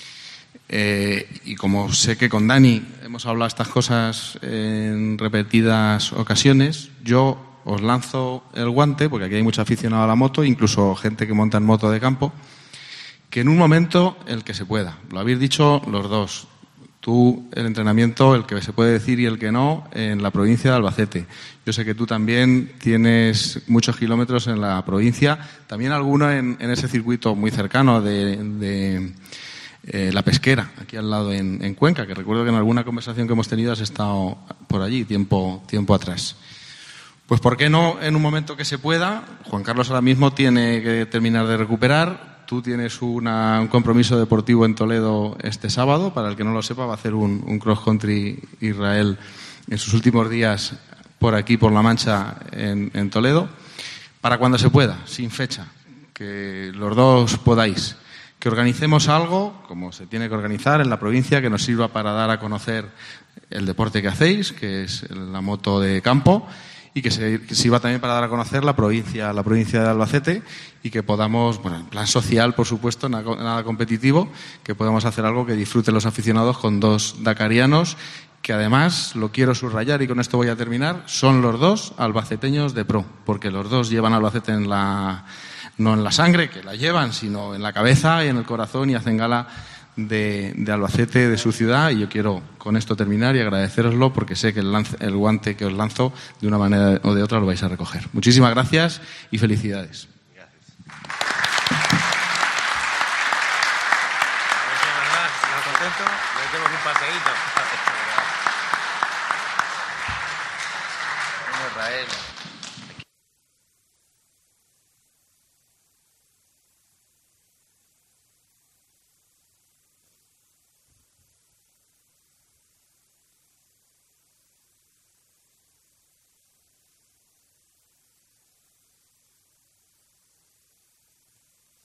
S6: Eh, y como sé que con Dani hemos hablado estas cosas en repetidas ocasiones, yo os lanzo el guante, porque aquí hay mucho aficionado a la moto, incluso gente que monta en moto de campo, que en un momento el que se pueda, lo habéis dicho los dos, tú el entrenamiento, el que se puede decir y el que no, en la provincia de Albacete. Yo sé que tú también tienes muchos kilómetros en la provincia, también alguno en, en ese circuito muy cercano de... de Eh, la Pesquera, aquí al lado en, en Cuenca, que recuerdo que en alguna conversación que hemos tenido has estado por allí tiempo, tiempo atrás. Pues ¿por qué no en un momento que se pueda? Juan Carlos ahora mismo tiene que terminar de recuperar, tú tienes una, un compromiso deportivo en Toledo este sábado, para el que no lo sepa va a hacer un, un cross country Israel en sus últimos días por aquí, por La Mancha, en, en Toledo, para cuando se pueda, sin fecha, que los dos podáis. Que organicemos algo, como se tiene que organizar en la provincia, que nos sirva para dar a conocer el deporte que hacéis, que es la moto de campo, y que, se, que sirva también para dar a conocer la provincia, la provincia de Albacete, y que podamos, bueno, en plan social, por supuesto, nada, nada competitivo, que podamos hacer algo que disfruten los aficionados con dos dakarianos, que además, lo quiero subrayar y con esto voy a terminar, son los dos albaceteños de pro, porque los dos llevan Albacete en la... no en la sangre, que la llevan, sino en la cabeza y en el corazón, y hacen gala de, de Albacete, de su ciudad, y yo quiero con esto terminar y agradecéroslo porque sé que el, lance, el guante que os lanzo de una manera o de otra lo vais a recoger. Muchísimas gracias y felicidades.
S3: Israel.